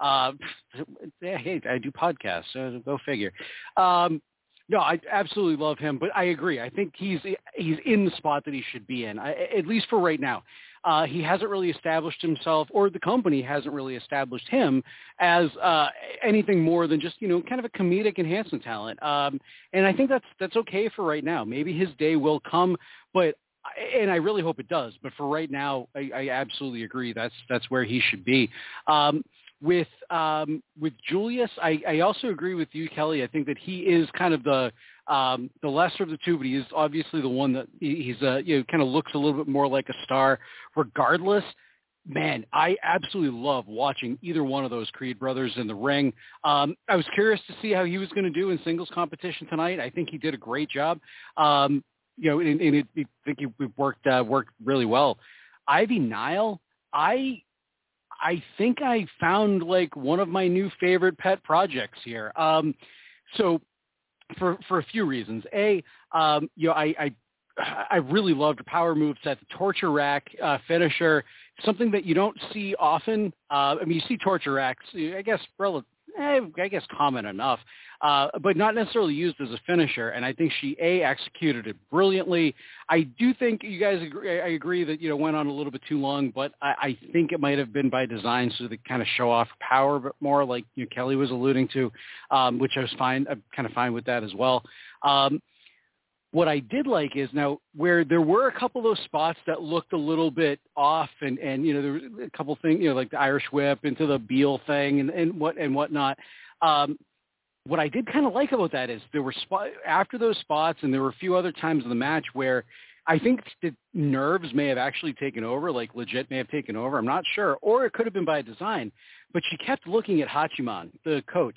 Hey, I do podcasts, so go figure. No, I absolutely love him, but I agree. I think he's in the spot that he should be in, at least for right now. He hasn't really established himself, or the company hasn't really established him as anything more than just, kind of a comedic enhancement talent. And I think that's okay for right now. Maybe his day will come, and I really hope it does. But for right now, I absolutely agree. That's where he should be. With Julius, I also agree with you, Kelly. I think that he is kind of the lesser of the two, but he is obviously the one that he's kind of looks a little bit more like a star. Regardless, man, I absolutely love watching either one of those Creed brothers in the ring. I was curious to see how he was going to do in singles competition tonight. I think he did a great job. I think he worked really well. Ivy Nile, I think I found like one of my new favorite pet projects here. So for a few reasons. I really loved her power moveset, the torture rack finisher, something that you don't see often. You see torture racks, I guess common enough, but not necessarily used as a finisher. And I think she executed it brilliantly. I do think you guys agree. I agree that went on a little bit too long, but I think it might have been by design so to kind of show off power a bit more, like Kelly was alluding to, which I was fine. I'm kind of fine with that as well. What I did like is now where there were a couple of those spots that looked a little bit off and there were a couple things, like the Irish whip into the Beal thing and whatnot. What I did kind of like about that is there were after those spots, and there were a few other times in the match where I think the nerves may have actually taken over, like legit may have taken over. I'm not sure, or it could have been by design, but she kept looking at Hachiman, the coach.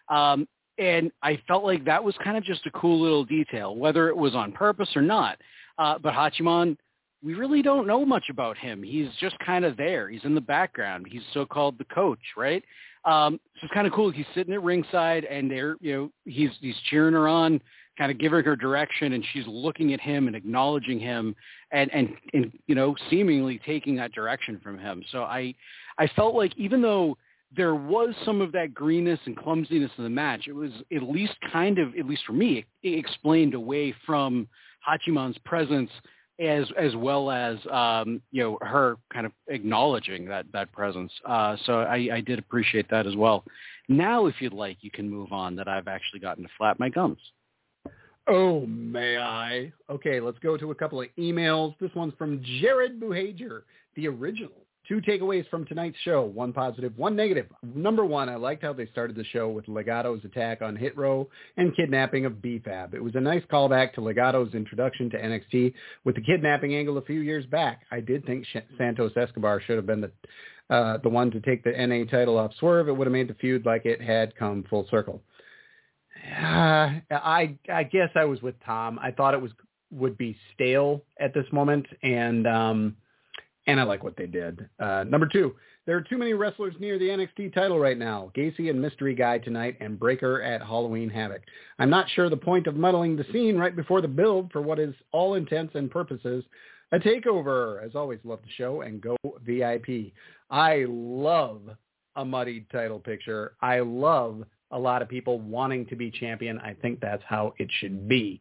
And I felt like that was kind of just a cool little detail, whether it was on purpose or not. But Hachiman, we really don't know much about him. He's just kind of there. He's in the background. He's so-called the coach, right? So it's kind of cool. He's sitting at ringside, and he's cheering her on, kind of giving her direction, and she's looking at him and acknowledging him, and seemingly taking that direction from him. So I felt like even though there was some of that greenness and clumsiness in the match, it was at least for me, it explained away from Hachiman's presence as well as, her kind of acknowledging that presence. So I did appreciate that as well. Now, if you'd like, you can move on that I've actually gotten to flap my gums. Oh, may I? Okay, let's go to a couple of emails. This one's from Jared Buhager, the original. 2 takeaways from tonight's show, 1 positive, 1 negative. Number 1, I liked how they started the show with Legato's attack on Hit Row and kidnapping of B-Fab. It was a nice callback to Legato's introduction to NXT with the kidnapping angle a few years back. I did think Santos Escobar should have been the one to take the NA title off Swerve. It would have made the feud like it had come full circle. I guess I was with Tom. I thought it would be stale at this moment, and I like what they did. Number 2, there are too many wrestlers near the NXT title right now. Gacy and Mystery Guy tonight, and Breaker at Halloween Havoc. I'm not sure the point of muddling the scene right before the build for what is all intents and purposes a takeover. As always, love the show, and go VIP. I love a muddied title picture. I love a lot of people wanting to be champion. I think that's how it should be.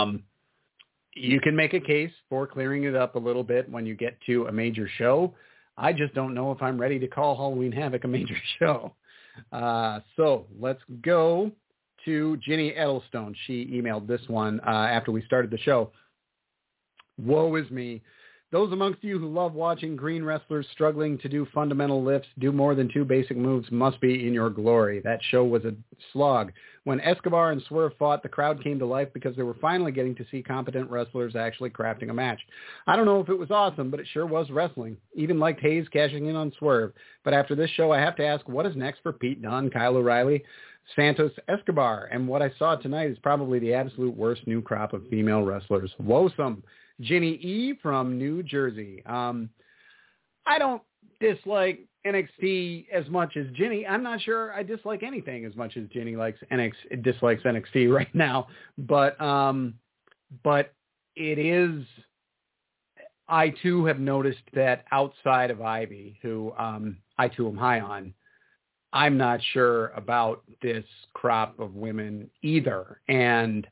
You can make a case for clearing it up a little bit when you get to a major show. I just don't know if I'm ready to call Halloween Havoc a major show. So let's go to Ginny Edelstone. She emailed this one after we started the show. Woe is me. Those amongst you who love watching green wrestlers struggling to do fundamental lifts, do more than 2 basic moves, must be in your glory. That show was a slog. When Escobar and Swerve fought, the crowd came to life because they were finally getting to see competent wrestlers actually crafting a match. I don't know if it was awesome, but it sure was wrestling. Even liked Hayes cashing in on Swerve. But after this show, I have to ask, what is next for Pete Dunne, Kyle O'Reilly, Santos Escobar? And what I saw tonight is probably the absolute worst new crop of female wrestlers. Woesome. Ginny E. from New Jersey. I don't dislike NXT as much as Ginny. I'm not sure I dislike anything as much as Ginny dislikes NXT right now. But it is, I too have noticed that outside of Ivy, who I too am high on, I'm not sure about this crop of women either. And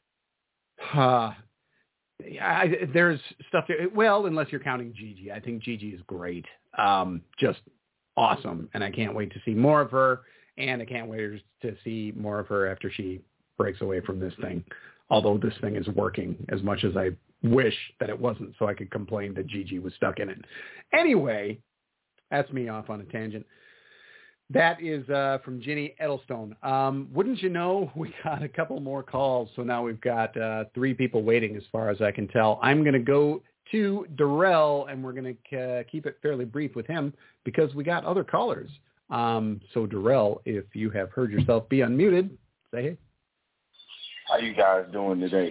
there's stuff there. Well, unless you're counting Gigi. I think Gigi is great. Just awesome. And I can't wait to see more of her. And I can't wait to see more of her after she breaks away from this thing. Although this thing is working as much as I wish that it wasn't, so I could complain that Gigi was stuck in it. Anyway, that's me off on a tangent. That is from Ginny Edelstone. Wouldn't you know, we got a couple more calls, so now we've got 3 people waiting as far as I can tell. I'm going to go to Darrell, and we're going to keep it fairly brief with him because we got other callers. So Darrell, if you have heard yourself be unmuted, say hey. How you guys doing today?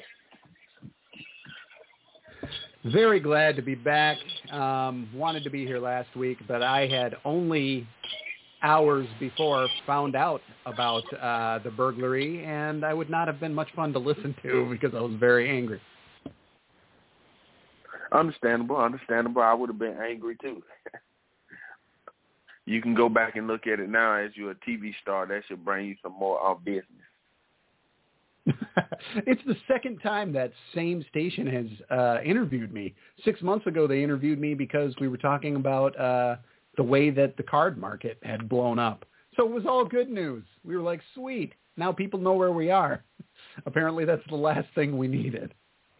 Very glad to be back. Wanted to be here last week, but I had only hours before found out about the burglary, and I would not have been much fun to listen to because I was very angry. Understandable. I would have been angry too. You can go back and look at it now as you're a TV star. That should bring you some more business. It's the second time that same station has interviewed me. 6 months ago, they interviewed me because we were talking about the way that the card market had blown up. So it was all good news. We were like, sweet. Now people know where we are. Apparently that's the last thing we needed.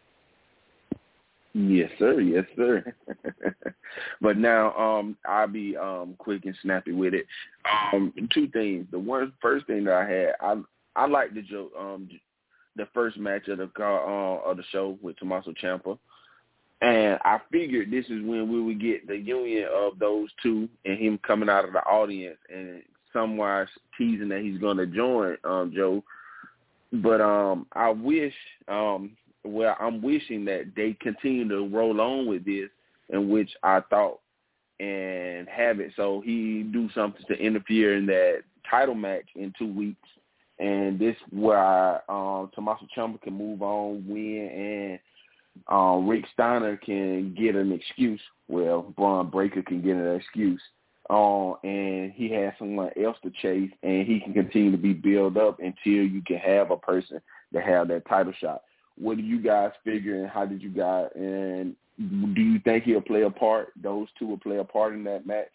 Yes, sir. But now I'll be quick and snappy with it. 2 things. The first thing that I had, I liked the first match of the show with Tommaso Ciampa. And I figured this is when we would get the union of those two and him coming out of the audience and somewhere teasing that he's going to join Joe. But I wish, I'm wishing that they continue to roll on with this, in which I thought, and have it so he do something to interfere in that title match in 2 weeks. And this where Tommaso Ciampa can move on, win, and Rick Steiner can get an excuse. Well, Braun Breaker can get an excuse. And he has someone else to chase, and he can continue to be built up until you can have a person to have that title shot. What do you guys figure, and how did you guys, and do you think he'll play a part, those two will play a part in that match?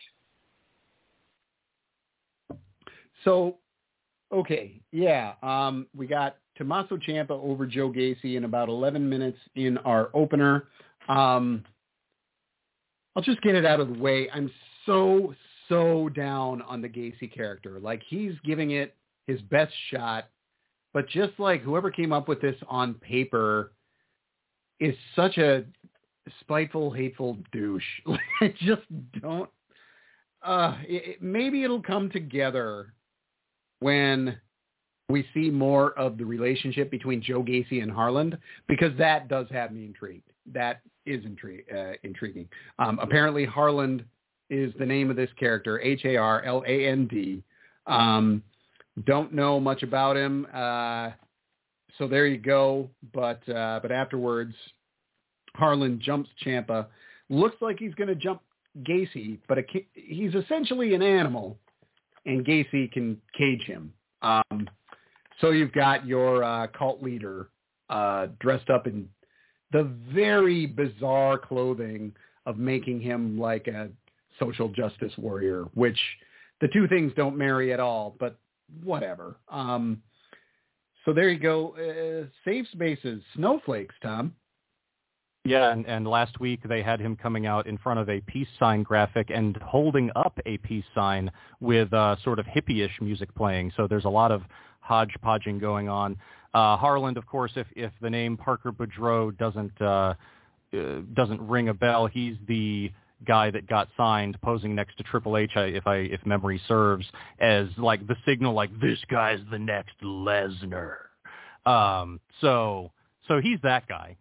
So, okay, yeah, we got Tommaso Ciampa over Joe Gacy in about 11 minutes in our opener. I'll just get it out of the way. I'm so down on the Gacy character. Like, he's giving it his best shot, but just like whoever came up with this on paper is such a spiteful, hateful douche. I just don't. Maybe it'll come together when we see more of the relationship between Joe Gacy and Harland, because that does have me intrigued. That is intriguing. Apparently Harland is the name of this character, Harland. Don't know much about him. So there you go. But afterwards, Harland jumps Ciampa. Looks like he's going to jump Gacy, but he's essentially an animal, and Gacy can cage him. So you've got your cult leader dressed up in the very bizarre clothing of making him like a social justice warrior, which the two things don't marry at all, but whatever. So there you go. Safe spaces, snowflakes, Tom. Yeah, and last week they had him coming out in front of a peace sign graphic and holding up a peace sign with sort of hippie-ish music playing. So there's a lot of hodgepodging going on. Harland, of course, if the name Parker Boudreaux doesn't ring a bell, he's the guy that got signed posing next to Triple H, if memory serves, as like the signal, like this guy's the next Lesnar. So he's that guy.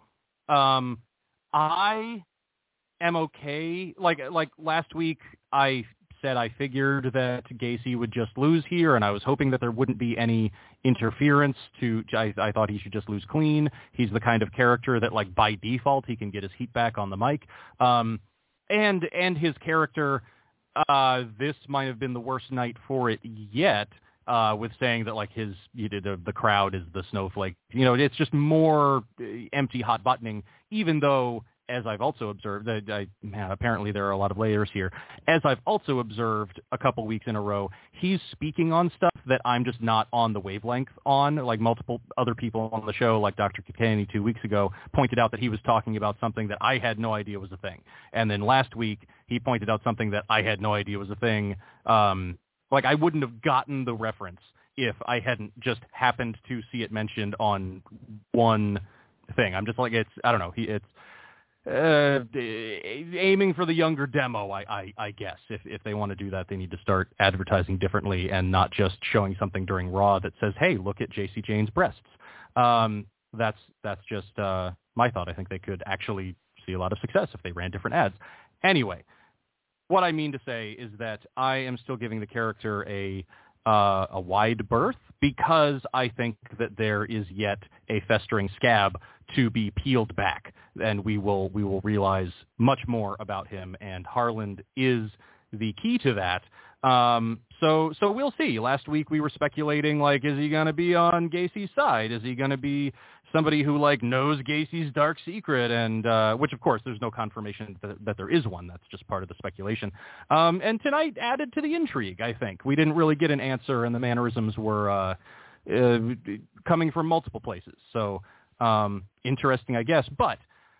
I am okay. Like last week, I said I figured that Gacy would just lose here, and I was hoping that there wouldn't be any interference. I thought he should just lose clean. He's the kind of character that, like, by default, he can get his heat back on the mic. And his character, this might have been the worst night for it yet, with saying that, like, the crowd is the snowflake. You know, it's just more empty hot buttoning, even though, as I've also observed, apparently there are a lot of layers here. As I've also observed a couple weeks in a row, he's speaking on stuff that I'm just not on the wavelength on. Like multiple other people on the show, like Dr. Kitani 2 weeks ago, pointed out that he was talking about something that I had no idea was a thing. And then last week, he pointed out something that I had no idea was a thing. Like I wouldn't have gotten the reference if I hadn't just happened to see it mentioned on one thing. I'm just like, I don't know. It's aiming for the younger demo, I guess. If they want to do that, they need to start advertising differently and not just showing something during Raw that says, hey, look at JC Jane's breasts. That's just my thought. I think they could actually see a lot of success if they ran different ads. Anyway, what I mean to say is that I am still giving the character a wide berth because I think that there is yet a festering scab to be peeled back, and we will realize much more about him, and Harland is the key to that. So we'll see. Last week we were speculating, like, is he going to be on Gacy's side? Is he going to be somebody who, like, knows Gacy's dark secret? And which, of course, there's no confirmation that there is one. That's just part of the speculation. And tonight added to the intrigue, I think. We didn't really get an answer, and the mannerisms were coming from multiple places. So interesting, I guess. But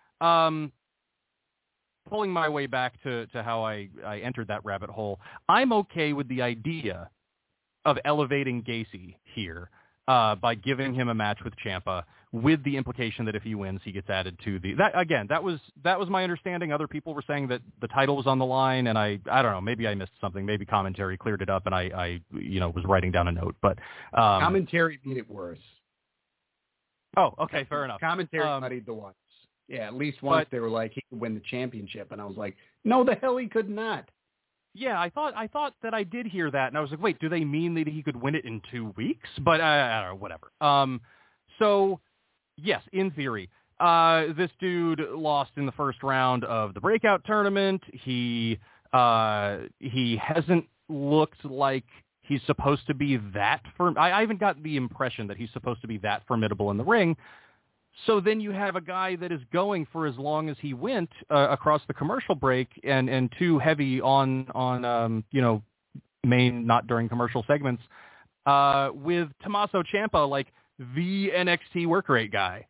pulling my way back to how I entered that rabbit hole, I'm okay with the idea of elevating Gacy here by giving him a match with Ciampa, with the implication that if he wins, he gets added to that was my understanding. Other people were saying that the title was on the line, and I don't know, maybe I missed something. Maybe commentary cleared it up, and I was writing down a note. But commentary made it worse. Oh, okay, fair enough. Commentary muddied the waters. Yeah, at least once they were like, he could win the championship, and I was like, no, the hell he could not. Yeah, I thought that I did hear that, and I was like, wait, do they mean that he could win it in 2 weeks? But I don't know, whatever. So yes, in theory, this dude lost in the first round of the breakout tournament. He hasn't looked like he's supposed to be that I even got the impression that he's supposed to be that formidable in the ring. So then you have a guy that is going for as long as he went across the commercial break and too heavy on main not during commercial segments with Tommaso Ciampa, like the NXT work rate guy.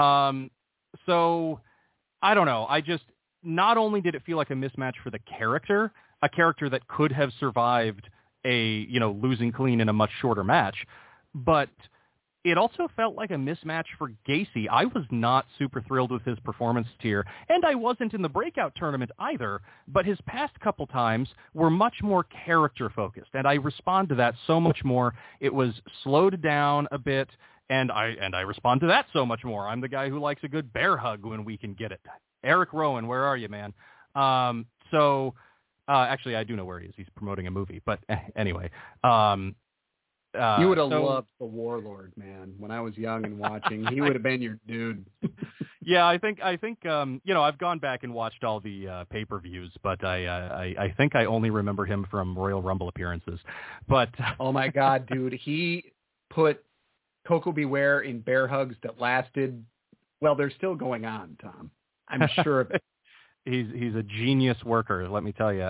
So I don't know. Not only did it feel like a mismatch for the character, a character that could have survived a losing clean in a much shorter match, but it also felt like a mismatch for Gacy. I was not super thrilled with his performance here, and I wasn't in the breakout tournament either, but his past couple times were much more character-focused, and I respond to that so much more. It was slowed down a bit, and I respond to that so much more. I'm the guy who likes a good bear hug when we can get it. Eric Rowan, where are you, man? Actually, I do know where he is. He's promoting a movie, but anyway. You would have loved the Warlord, man. When I was young and watching, he would have been your dude. Yeah, I think I've gone back and watched all the pay-per-views, but I think I only remember him from Royal Rumble appearances. But oh my God, dude, he put Coco Beware in bear hugs that lasted. Well, they're still going on, Tom. I'm sure of it. He's a genius worker, let me tell you.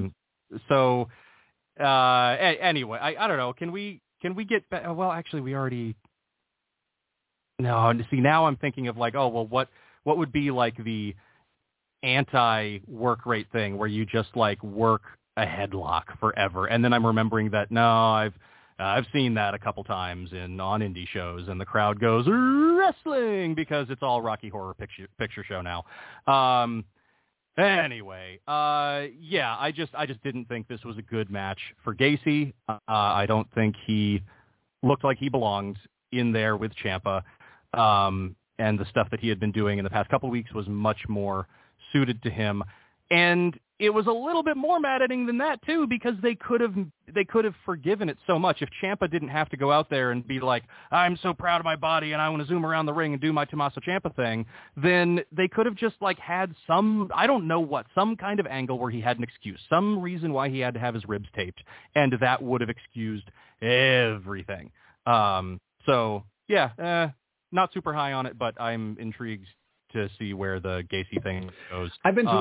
Anyway, I don't know. Can we get back? Well, actually, we already. No, see, now I'm thinking of like, oh, well, what would be like the anti-work rate thing where you just like work a headlock forever, and then I'm remembering that no, I've seen that a couple times on indie shows, and the crowd goes wrestling because it's all Rocky Horror Picture Show now. Anyway, yeah, I just didn't think this was a good match for Gacy. I don't think he looked like he belonged in there with Ciampa, and the stuff that he had been doing in the past couple of weeks was much more suited to him. And it was a little bit more maddening than that too, because they could have forgiven it so much if Ciampa didn't have to go out there and be like, I'm so proud of my body and I want to zoom around the ring and do my Tommaso Ciampa thing. Then they could have just like had some kind of angle where he had an excuse, some reason why he had to have his ribs taped, and that would have excused everything. So yeah, not super high on it, but I'm intrigued to see where the Gacy thing goes. I've been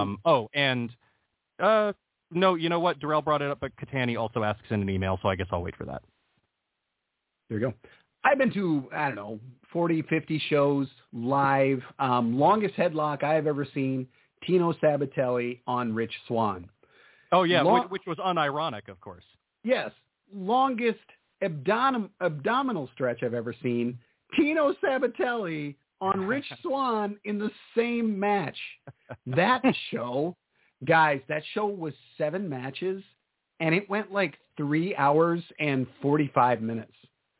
to... no, you know what? Darrell brought it up, but Katani also asks in an email, so I guess I'll wait for that. There you go. I've been to, 40, 50 shows live. Longest headlock I've ever seen, Tino Sabatelli on Rich Swann. Oh, yeah, which was unironic, of course. Yes. Longest abdominal stretch I've ever seen, Tino Sabatelli on Rich Swann in the same match. That show, guys, that show was 7 matches, and it went like 3 hours and 45 minutes.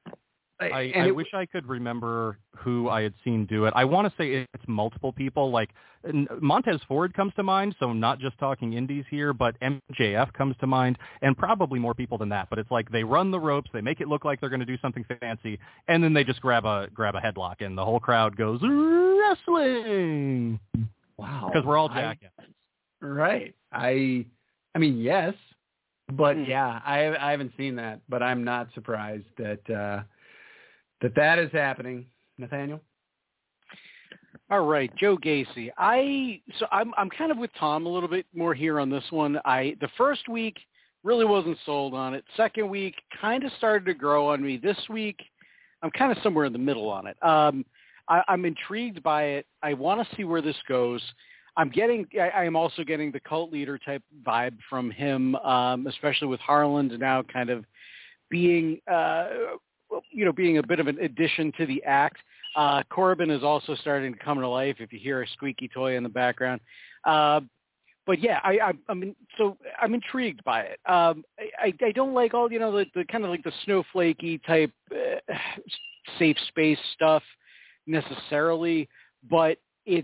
I wish I could remember who I had seen do it. I want to say it's multiple people. Like Montez Ford comes to mind, so not just talking indies here, but MJF comes to mind, and probably more people than that. But it's like they run the ropes, they make it look like they're going to do something fancy, and then they just grab a headlock, and the whole crowd goes wrestling. Wow, because we're all jackasses. Right. I mean, yes, but yeah, I haven't seen that, but I'm not surprised that that is happening. Nathaniel? All right, Joe Gacy. I'm kind of with Tom a little bit more here on this one. The first week really wasn't sold on it. Second week kind of started to grow on me. This week I'm kind of somewhere in the middle on it. I'm intrigued by it. I want to see where this goes. I am also getting the cult leader type vibe from him, especially with Harland now kind of being being a bit of an addition to the act. Corbin is also starting to come to life if you hear a squeaky toy in the background. But yeah, I'm intrigued by it. I don't like all, the kind of like the snowflakey type safe space stuff necessarily, but it's,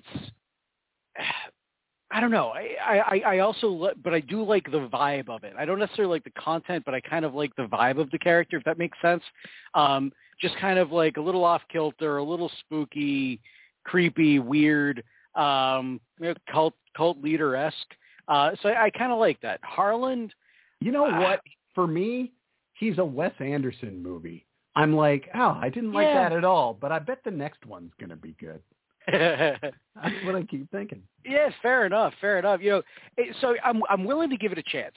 I don't know. I also, but I do like the vibe of it. I don't necessarily like the content, but I kind of like the vibe of the character, if that makes sense. Just kind of like a little off kilter, a little spooky, creepy, weird, cult leader-esque. So I kind of like that. Harland. You know what? For me, he's a Wes Anderson movie. I'm like, I didn't like that at all, but I bet the next one's going to be good. That's what I keep thinking. Yes, fair enough. So I'm willing to give it a chance.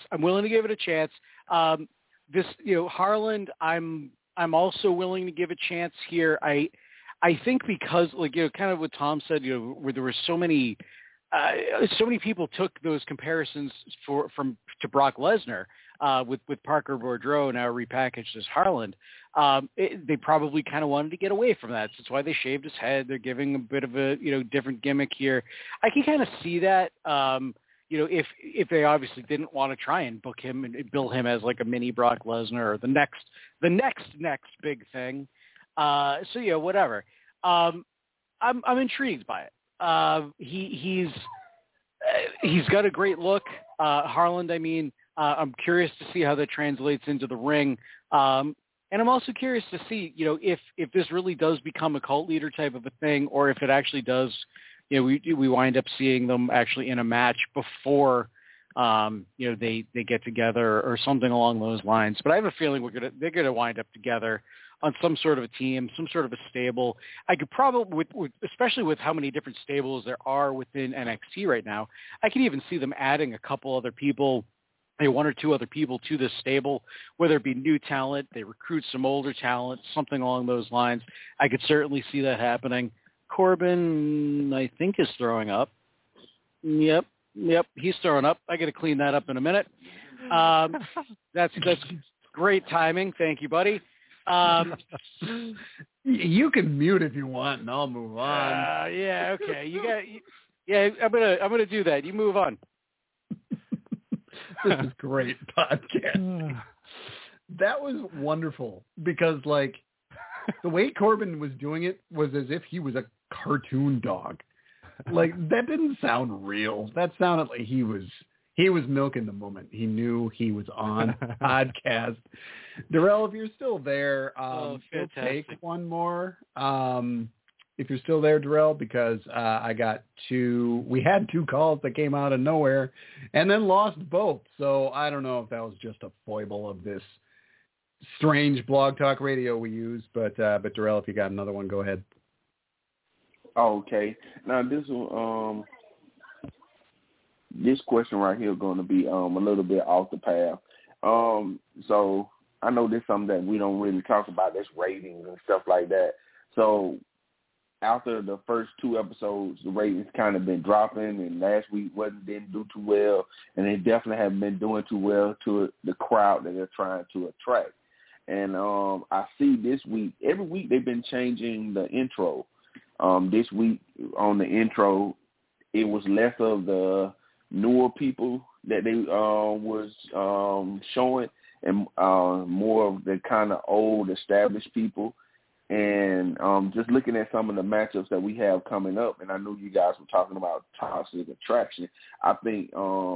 Harland, I'm also willing to give a chance here. I think because kind of what Tom said, where there were so many people took those comparisons to Brock Lesnar with Parker Boudreaux now repackaged as Harland. They probably kind of wanted to get away from that. So that's why they shaved his head. They're giving a bit of a different gimmick here. I can kind of see that. If they obviously didn't want to try and book him and bill him as like a mini Brock Lesnar or the next big thing. So yeah, whatever. I'm intrigued by it. He's got a great look. Harland, I'm curious to see how that translates into the ring. And I'm also curious to see, if this really does become a cult leader type of a thing, or if it actually does, we wind up seeing them actually in a match before, they get together or something along those lines. But I have a feeling they're gonna wind up together. on some sort of a team, some sort of a stable. I could probably, especially with how many different stables there are within NXT right now, I could even see them adding a couple other people, one or two other people to this stable, whether it be new talent, they recruit some older talent, something along those lines. I could certainly see that happening. Corbin, I think, is throwing up. Yep, he's throwing up. I got to clean that up in a minute. That's great timing. Thank you, buddy. You can mute if you want, and I'll move on. Yeah, okay. I'm gonna do that. You move on. This is great podcast. That was wonderful because, like, the way Corbin was doing it was as if he was a cartoon dog. Like, that didn't sound real. That sounded like he was milking the moment. He knew he was on podcast. Darrell, if you're still there, we'll take one more. If you're still there, Darrell, because we had two calls that came out of nowhere and then lost both. So I don't know if that was just a foible of this strange Blog Talk Radio we use, but Darrell, if you got another one, go ahead. Okay. Now this question right here is going to be a little bit off the path. So I know this is something that we don't really talk about. That's ratings and stuff like that. So after the first two episodes, the ratings kind of been dropping, and last week didn't do too well, and they definitely haven't been doing too well to the crowd that they're trying to attract. And I see this week, every week they've been changing the intro. This week on the intro, it was less of the newer people that they was showing, and more of the kind of old established people. And just looking at some of the matchups that we have coming up, and I knew you guys were talking about Toxic Attraction, I think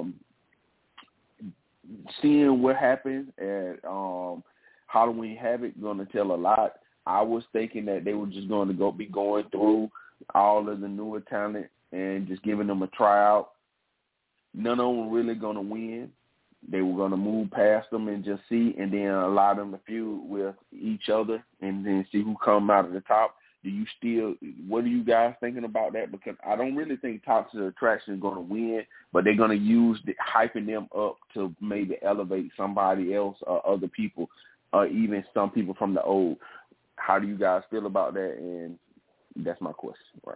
seeing what happened at Halloween Havoc going to tell a lot. I was thinking that they were just going to be going through all of the newer talent and just giving them a tryout. None of them were really going to win. They were going to move past them and just see, and then allow them to feud with each other and then see who come out of the top. What are you guys thinking about that? Because I don't really think Toxic Attraction is going to win, but they're going to use hyping them up to maybe elevate somebody else or other people, or even some people from the old. How do you guys feel about that? And that's my question. Right.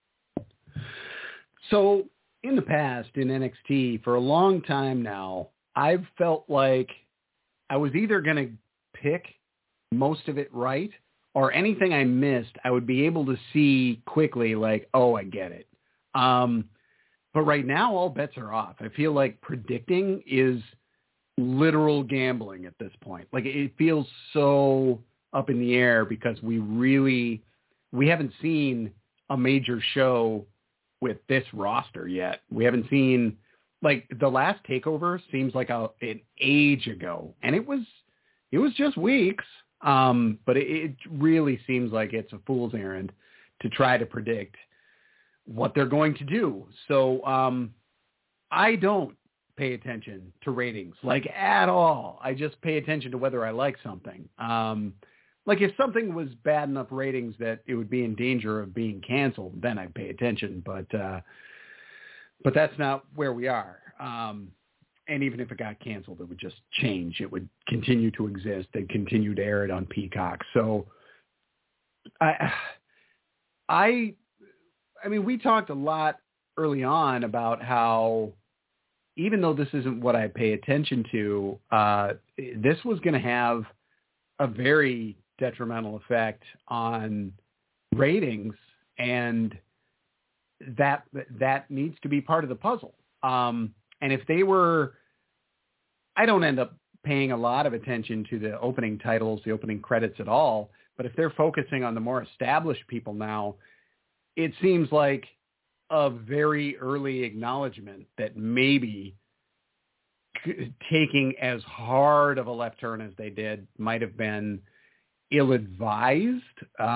So in the past, in NXT, for a long time now, I've felt like I was either going to pick most of it right, or anything I missed, I would be able to see quickly, like, oh, I get it. But right now, all bets are off. I feel like predicting is literal gambling at this point. Like, it feels so up in the air because we haven't seen a major show with this roster yet. We haven't seen, like, the last takeover seems like an age ago, and it was just weeks. But it really seems like it's a fool's errand to try to predict what they're going to do. So I don't pay attention to ratings, like, at all. I just pay attention to whether I like something. Like, if something was bad enough ratings that it would be in danger of being canceled, then I'd pay attention. But that's not where we are. And even if it got canceled, it would just change. It would continue to exist. They'd continue to air it on Peacock. So I mean, we talked a lot early on about how, even though this isn't what I pay attention to, this was going to have a very detrimental effect on ratings, and that needs to be part of the puzzle. And if they were, I don't end up paying a lot of attention to the opening titles, the opening credits at all, but if they're focusing on the more established people now, it seems like a very early acknowledgement that maybe taking as hard of a left turn as they did might have been ill-advised.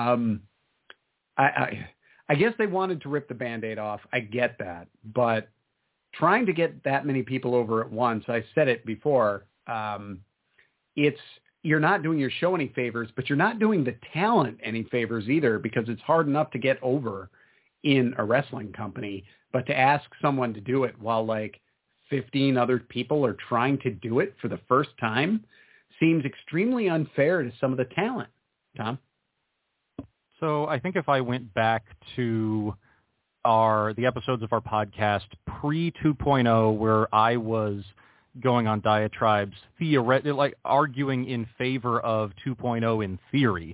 I guess they wanted to rip the Band-Aid off. I get that. But trying to get that many people over at once, I said it before, it's you're not doing your show any favors, but you're not doing the talent any favors either, because it's hard enough to get over in a wrestling company, but to ask someone to do it while like 15 other people are trying to do it for the first time seems extremely unfair to some of the talent. Tom? So I think if I went back to the episodes of our podcast pre 2.0, where I was going on diatribes, like arguing in favor of 2.0 in theory,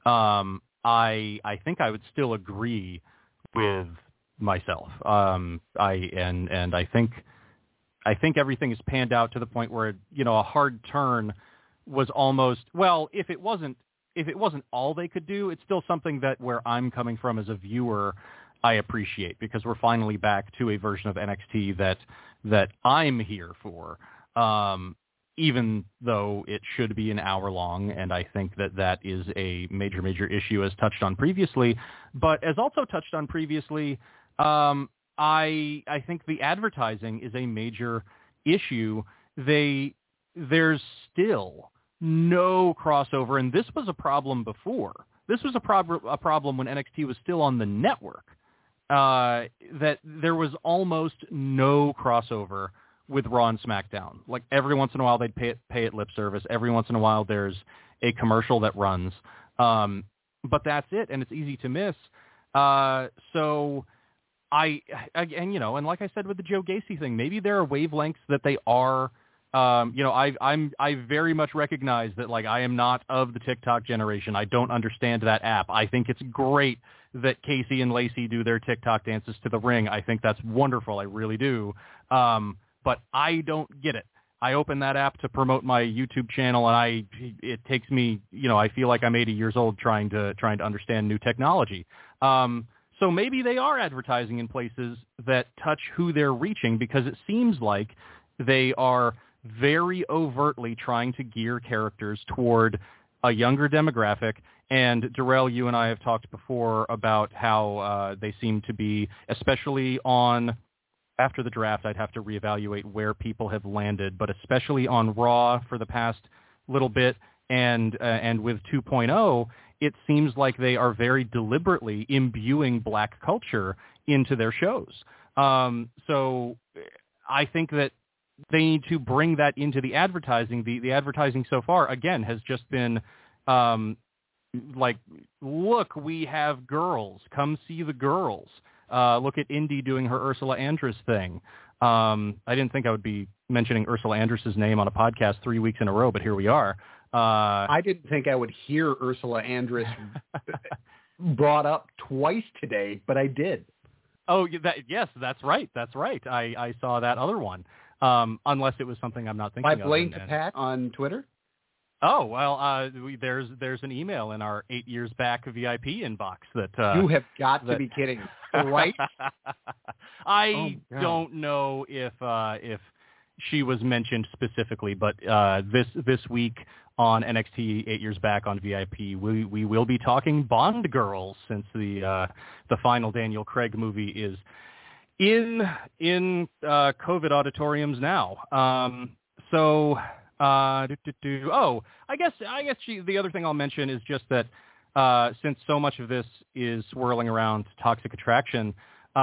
I think I would still agree with myself. I think everything is panned out to the point where, a hard turn was almost, well, if it wasn't all they could do, it's still something that where I'm coming from as a viewer, I appreciate, because we're finally back to a version of NXT that I'm here for, even though it should be an hour long. And I think that is a major, major issue, as touched on previously. But as also touched on previously, I think the advertising is a major issue. There's still no crossover, and this was a problem before. This was a problem when NXT was still on the network, that there was almost no crossover with Raw and SmackDown. Like every once in a while they'd pay it lip service. Every once in a while there's a commercial that runs. But that's it, and it's easy to miss. So and like I said with the Joe Gacy thing, maybe there are wavelengths that they are, I very much recognize that, like, I am not of the TikTok generation. I don't understand that app. I think it's great that Casey and Lacey do their TikTok dances to the ring. I think that's wonderful. I really do. But I don't get it. I open that app to promote my YouTube channel, and it takes me, I feel like I'm 80 years old trying to understand new technology. So maybe they are advertising in places that touch who they're reaching, because it seems like they are very overtly trying to gear characters toward a younger demographic. And Darrell, you and I have talked before about how they seem to be, especially after the draft, I'd have to reevaluate where people have landed, but especially on Raw for the past little bit, and with 2.0, it seems like they are very deliberately imbuing black culture into their shows. So I think that they need to bring that into the advertising. The advertising so far, again, has just been like, look, we have girls. Come see the girls. Look at Indy doing her Ursula Andress thing. I didn't think I would be mentioning Ursula Andress's name on a podcast 3 weeks in a row, but here we are. I didn't think I would hear Ursula Andress brought up twice today, but I did. Oh, yes, that's right. That's right. I saw that other one. Unless it was something I'm not thinking of. By Blaine Pat on Twitter? Oh, well, there's an email in our 8 years back VIP inbox that... you have got to be kidding, right? I don't know if she was mentioned specifically, but this week on NXT 8 years back on VIP, we will be talking Bond girls, since the final Daniel Craig movie is in COVID auditoriums now. I guess the other thing I'll mention is just that since so much of this is swirling around Toxic Attraction,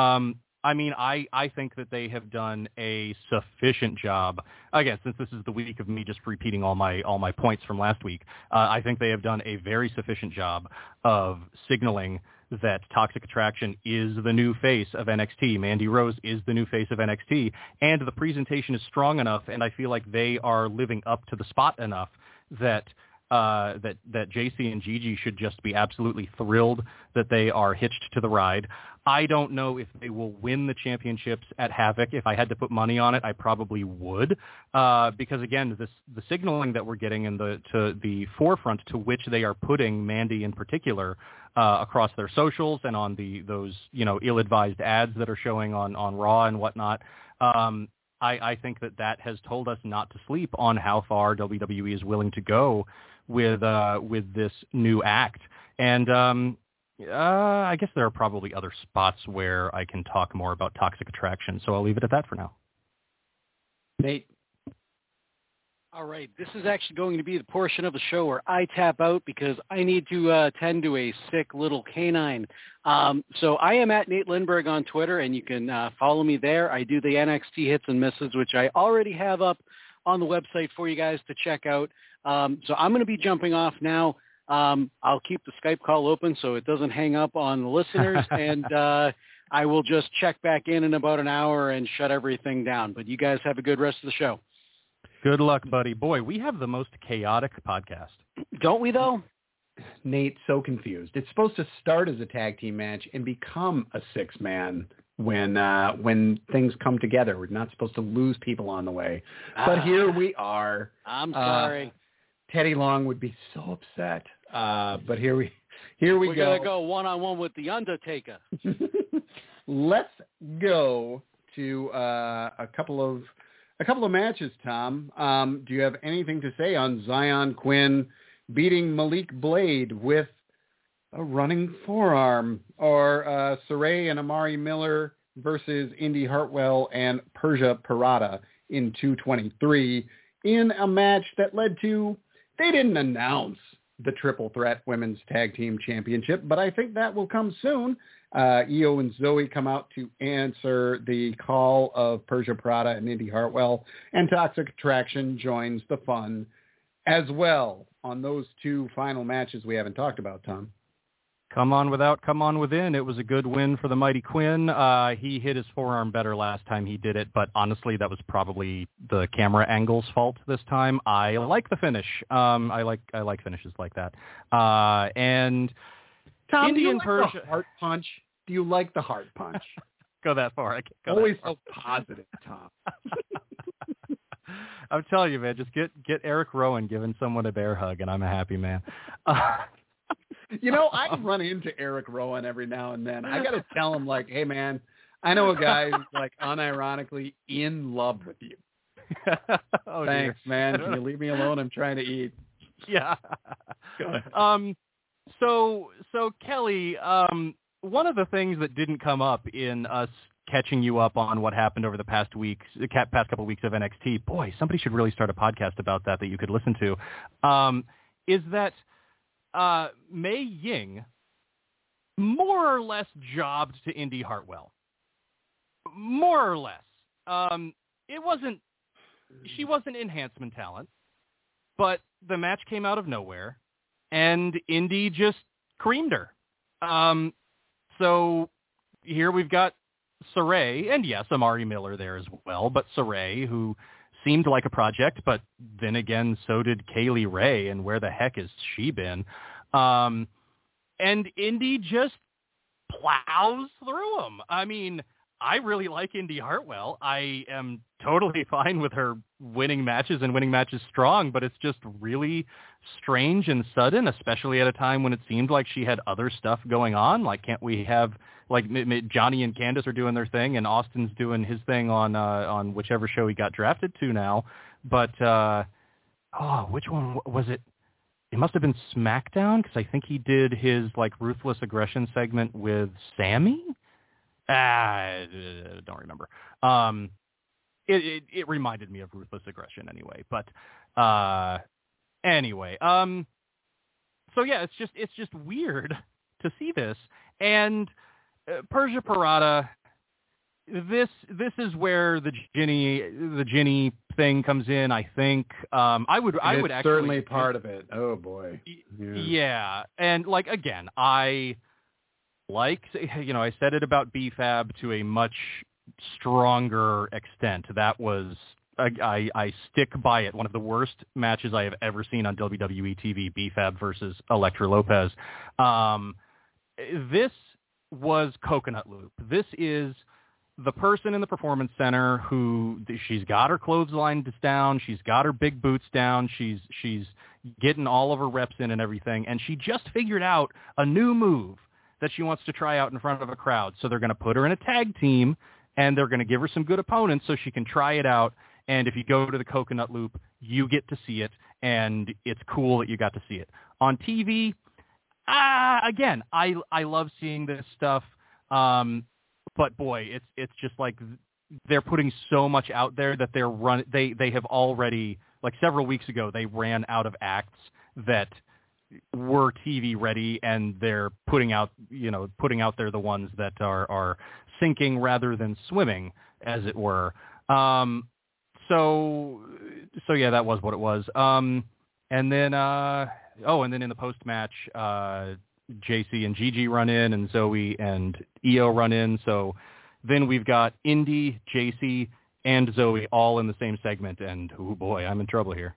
I think that they have done a sufficient job. Again, since this is the week of me just repeating all my points from last week, I think they have done a very sufficient job of signaling that Toxic Attraction is the new face of NXT. Mandy Rose is the new face of NXT, and the presentation is strong enough, and I feel like they are living up to the spot enough that JC and Gigi should just be absolutely thrilled that they are hitched to the ride. I don't know if they will win the championships at Havoc. If I had to put money on it, I probably would, because again, the signaling that we're getting to the forefront to which they are putting Mandy in particular across their socials and on those ill-advised ads that are showing on Raw and whatnot. I think that has told us not to sleep on how far WWE is willing to go with this new act. And I guess there are probably other spots where I can talk more about Toxic Attraction, so I'll leave it at that for now. Nate? All right, this is actually going to be the portion of the show where I tap out because I need to tend to a sick little canine. So I am at Nate Lindbergh on Twitter, and you can follow me there. I do the NXT hits and misses, which I already have up on the website for you guys to check out. So I'm going to be jumping off now. I'll keep the Skype call open so it doesn't hang up on the listeners, and I will just check back in about an hour and shut everything down. But you guys have a good rest of the show. Good luck, buddy. Boy, we have the most chaotic podcast. Don't we, though? Nate, so confused. It's supposed to start as a tag team match and become a six-man when things come together. We're not supposed to lose people on the way. But here we are. I'm sorry. Teddy Long would be so upset. But here we We're go. We're going to go one-on-one with The Undertaker. Let's go to a couple of matches, Tom. Do you have anything to say on Zion Quinn beating Malik Blade with a running forearm, or Saray and Amari Miller versus Indy Hartwell and Persia Pirotta in 223 in a match that led to, they didn't announce the Triple Threat Women's Tag Team Championship, but I think that will come soon. Io and Zoe come out to answer the call of Persia Pirotta and Indy Hartwell, and Toxic Attraction joins the fun as well on those two final matches we haven't talked about, Tom. Come on without, come on within. It was a good win for the Mighty Quinn. He hit his forearm better last time he did it, but honestly, that was probably the camera angle's fault this time. I like the finish. I like finishes like that. And Tom, Indy do you and like Persia. the heart punch? Do you like the heart punch? Go that far. I can't go Always that far. so positive, Tom. I'm telling you, man, just get Eric Rowan giving someone a bear hug, and I'm a happy man. You know, I run into Eric Rowan every now and then. I got to tell him, like, hey, man, I know a guy who's, like, unironically in love with you. Oh, thanks, dear. man. Can you leave me alone? I'm trying to eat. Yeah. Go ahead. So Kelly, one of the things that didn't come up in us catching you up on what happened over the past couple of weeks of NXT, boy, somebody should really start a podcast about that you could listen to, is that Mei Ying more or less jobbed to Indy Hartwell. More or less. She wasn't enhancement talent, but the match came out of nowhere, and Indy just creamed her. So here we've got Saray, and yes, Amari Miller there as well, but Saray, who seemed like a project, but then again, so did Kaylee Ray, and where the heck has she been? And Indy just plows through them. I mean, I really like Indy Hartwell. I am totally fine with her winning matches and winning matches strong, but it's just really strange and sudden, especially at a time when it seemed like she had other stuff going on. Like, can't we have, like, Johnny and Candace are doing their thing, and Austin's doing his thing on whichever show he got drafted to now. But, which one was it? It must have been SmackDown, because I think he did his, like, Ruthless Aggression segment with Sammy? I don't remember. It reminded me of Ruthless Aggression anyway. But anyway, so yeah, it's just weird to see this. And Persia Pirotta, this is where the Ginny thing comes in. I think I would actually certainly part of it. Oh boy. Yeah, and like again, I said it about BFAB to a much stronger extent. That was, I stick by it, one of the worst matches I have ever seen on WWE TV, BFAB versus Elektra Lopez. This was Coconut Loop. This is the person in the Performance Center who, she's got her clothesline down, she's got her big boots down, she's getting all of her reps in and everything, and she just figured out a new move that she wants to try out in front of a crowd. So they're going to put her in a tag team, and they're going to give her some good opponents so she can try it out. And if you go to the Coconut Loop, you get to see it, and it's cool that you got to see it. On TV, again, I love seeing this stuff, but boy, it's just like they're putting so much out there that they have already, like several weeks ago, they ran out of acts that were TV ready, and they're putting out there the ones that are sinking rather than swimming, as it were. So yeah, that was what it was. And then in the post match, JC and Gigi run in, and Zoe and Io run in. So then we've got Indy, JC, and Zoe all in the same segment, and oh boy, I'm in trouble here.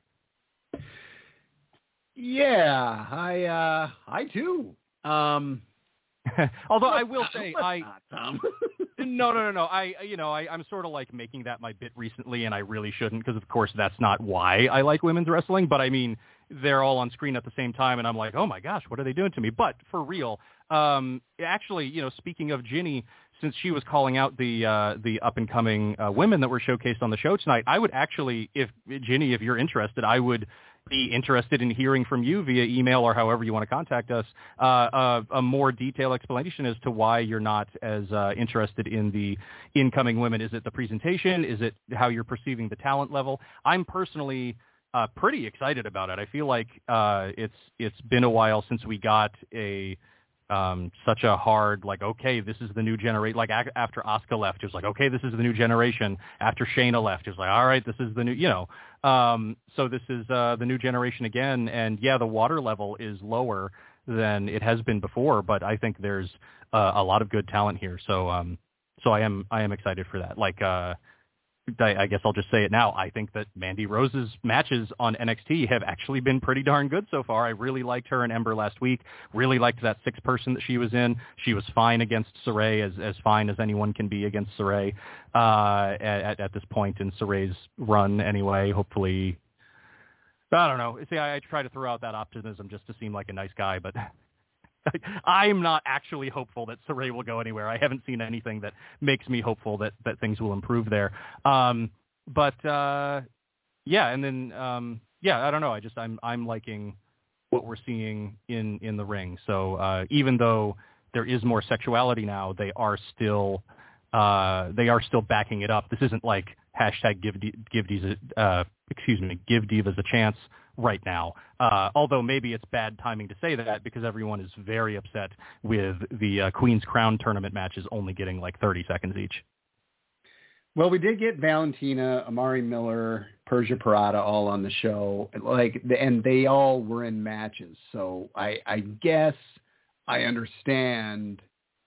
Yeah, I too. Although I will say, Tom. No. I'm sort of like making that my bit recently, and I really shouldn't, because of course that's not why I like women's wrestling. But I mean, they're all on screen at the same time, and I'm like, oh my gosh, what are they doing to me? But for real, actually, speaking of Ginny, since she was calling out the up and coming women that were showcased on the show tonight, I would actually, if you're interested, I would be interested in hearing from you via email or however you want to contact us, a more detailed explanation as to why you're not as interested in the incoming women. Is it the presentation? Is it how you're perceiving the talent level? I'm personally pretty excited about it. I feel like it's been a while since we got such a hard, like, okay, this is the new generation. Like after Asuka left, it was like, okay, this is the new generation. After Shayna left, it was like, all right, this is the new, so this is the new generation again. And yeah, the water level is lower than it has been before, but I think there's a lot of good talent here. So I am excited for that. Like, I guess I'll just say it now. I think that Mandy Rose's matches on NXT have actually been pretty darn good so far. I really liked her and Ember last week. Really liked that 6-person that she was in. She was fine against Sarray, as fine as anyone can be against Sarray at this point in Sarray's run anyway. Hopefully, I don't know. See, I try to throw out that optimism just to seem like a nice guy, but I'm not actually hopeful that Sarray will go anywhere. I haven't seen anything that makes me hopeful that things will improve there. Yeah, and then I don't know. I'm liking what we're seeing in the ring. So even though there is more sexuality now, they are still backing it up. This isn't like hashtag give divas a chance right now. Although maybe it's bad timing to say that, because everyone is very upset with the Queen's Crown tournament matches only getting like 30 seconds each. Well, we did get Valentina, Amari Miller, Persia Parada all on the show, and they all were in matches. So I guess I understand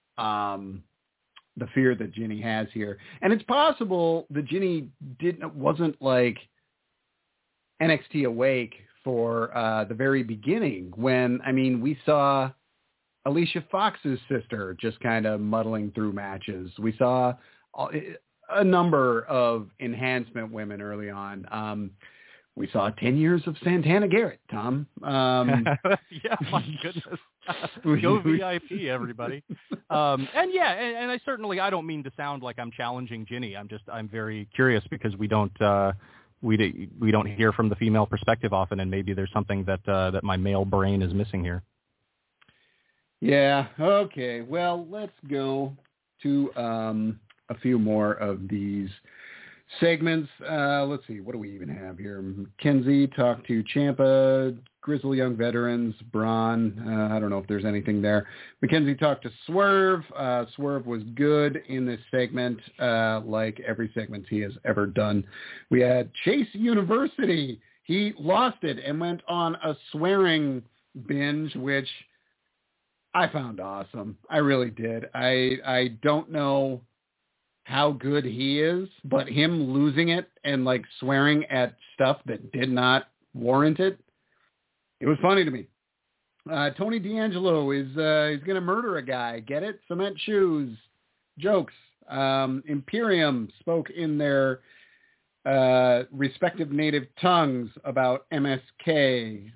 the fear that Ginny has here, and it's possible that Ginny wasn't like NXT awake for the very beginning when, we saw Alicia Fox's sister just kind of muddling through matches. We saw a number of enhancement women early on. We saw 10 years of Santana Garrett, Tom. Yeah, my goodness. Go VIP, everybody. And I certainly, I don't mean to sound like I'm challenging Ginny. I'm very curious, because we don't hear from the female perspective often, and maybe there's something that my male brain is missing here. Yeah. Okay. Well, let's go to a few more of these segments. Let's see. What do we even have here? Mackenzie talked to Ciampa, Grizzly Young Veterans, Braun. I don't know if there's anything there. Mackenzie talked to Swerve. Swerve was good in this segment, like every segment he has ever done. We had Chase University. He lost it and went on a swearing binge, which I found awesome. I really did. I don't know how good he is, but him losing it and like swearing at stuff that did not warrant it, it was funny to me. Tony D'Angelo is he's going to murder a guy. Get it? Cement shoes. Jokes. Imperium spoke in their respective native tongues about MSK.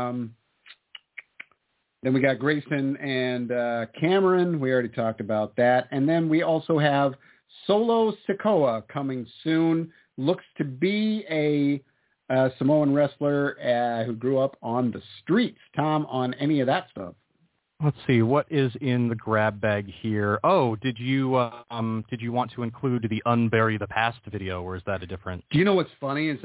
Then we got Grayson and Cameron. We already talked about that. And then we also have Solo Sikoa coming soon. Looks to be a Samoan wrestler who grew up on the streets. Tom, on any of that stuff? Let's see, what is in the grab bag here? Oh, did you want to include the Unbury the Past video, or is that a different? Do you know what's funny is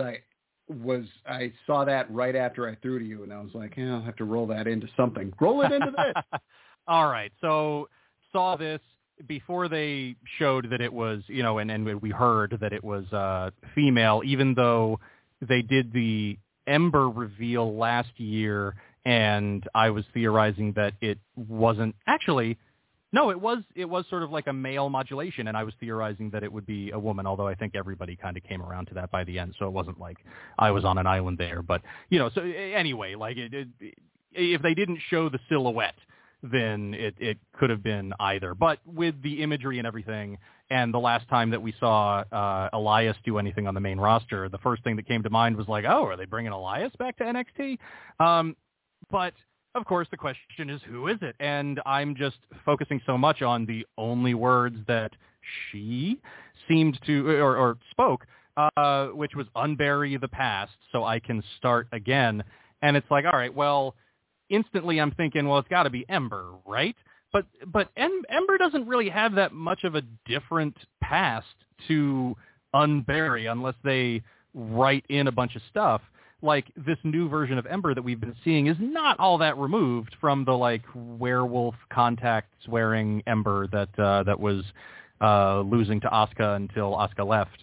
I saw that right after I threw to you, and I was like, yeah, I'll have to roll that into something. Roll it into this. All right. So saw this before they showed that it was, and we heard that it was female, even though they did the Ember reveal last year, and I was theorizing that it wasn't actually. No, it was sort of like a male modulation, and I was theorizing that it would be a woman, although I think everybody kind of came around to that by the end, so it wasn't like I was on an island there. But, so anyway, like if they didn't show the silhouette, then it could have been either. But with the imagery and everything, and the last time that we saw Elias do anything on the main roster, the first thing that came to mind was like, oh, are they bringing Elias back to NXT? But of course, the question is, who is it? And I'm just focusing so much on the only words that she seemed to, or spoke, which was unbury the past so I can start again. And it's like, all right, well, instantly I'm thinking, well, it's got to be Ember, right? But Ember doesn't really have that much of a different past to unbury unless they write in a bunch of stuff. Like, this new version of Ember that we've been seeing is not all that removed from the, like, werewolf contacts wearing Ember that was losing to Asuka until Asuka left.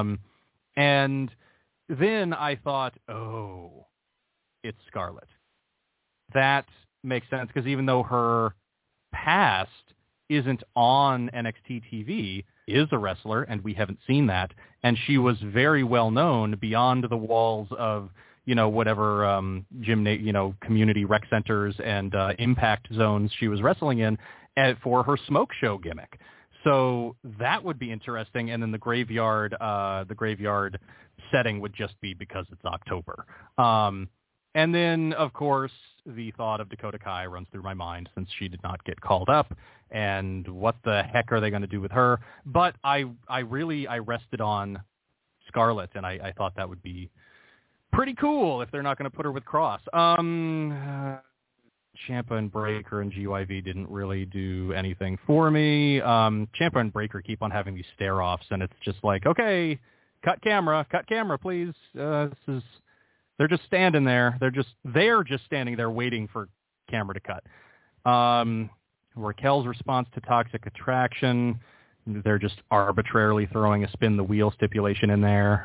And then I thought, oh, it's Scarlett. That makes sense, because even though her past isn't on NXT TV, is a wrestler, and we haven't seen that, and she was very well known beyond the walls of whatever community rec centers and impact zones she was wrestling in, for her smoke show gimmick. So that would be interesting. And then the graveyard setting would just be because it's October. And then, of course, the thought of Dakota Kai runs through my mind, since she did not get called up, and what the heck are they going to do with her? But I rested on Scarlett, and I thought that would be pretty cool if they're not going to put her with Cross. Ciampa and Breaker and GYV didn't really do anything for me. Ciampa and Breaker keep on having these stare-offs, and it's just like, okay, cut camera, please. They're just standing there. They're just standing there waiting for camera to cut. Raquel's response to Toxic Attraction, they're just arbitrarily throwing a spin the wheel stipulation in there.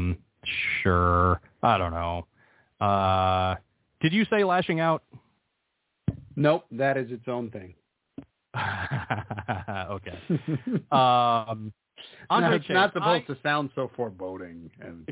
Sure. I don't know. Did you say lashing out? Nope, that is its own thing. Okay. Andre it's not supposed to sound so foreboding. And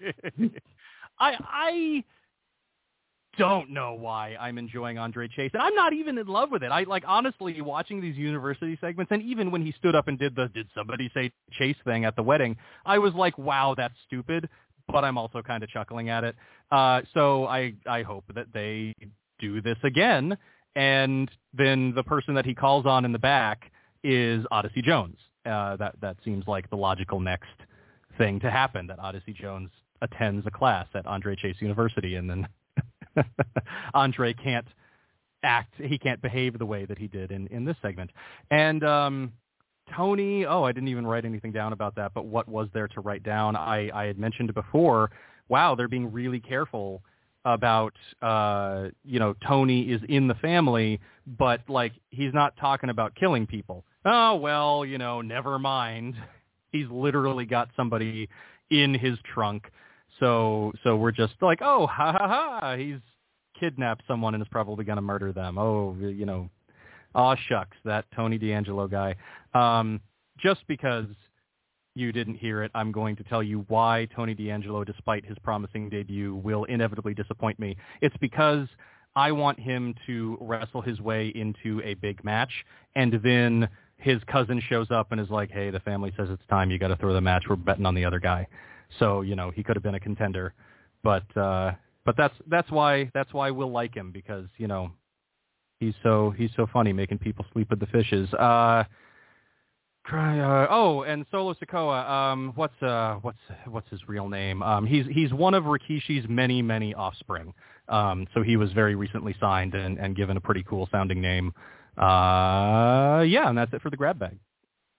I don't know why I'm enjoying Andre Chase, and I'm not even in love with it. I honestly, watching these university segments, and even when he stood up and did somebody say Chase thing at the wedding, I was like, wow, that's stupid, but I'm also kind of chuckling at it. So I hope that they do this again, and then the person that he calls on in the back is Odyssey Jones. That seems like the logical next thing to happen, that Odyssey Jones attends a class at Andre Chase University, and then Andre can't behave the way that he did in this segment. And Tony, I didn't even write anything down about that, but what was there to write down? I had mentioned before, wow, they're being really careful about, Tony is in the family, but like, he's not talking about killing people. Oh, well, never mind. He's literally got somebody in his trunk. So we're just like, oh, ha, ha, ha, he's kidnapped someone and is probably going to murder them. Oh, aw, shucks, that Tony D'Angelo guy. Just because you didn't hear it, I'm going to tell you why Tony D'Angelo, despite his promising debut, will inevitably disappoint me. It's because I want him to wrestle his way into a big match, and then his cousin shows up and is like, hey, the family says it's time, you got to throw the match, we're betting on the other guy. So, he could have been a contender, but that's why we'll like him, because, he's so funny making people sleep with the fishes. And Solo Sikoa. What's his real name? He's one of Rikishi's many offspring. So he was very recently signed and given a pretty cool sounding name. And that's it for the grab bag.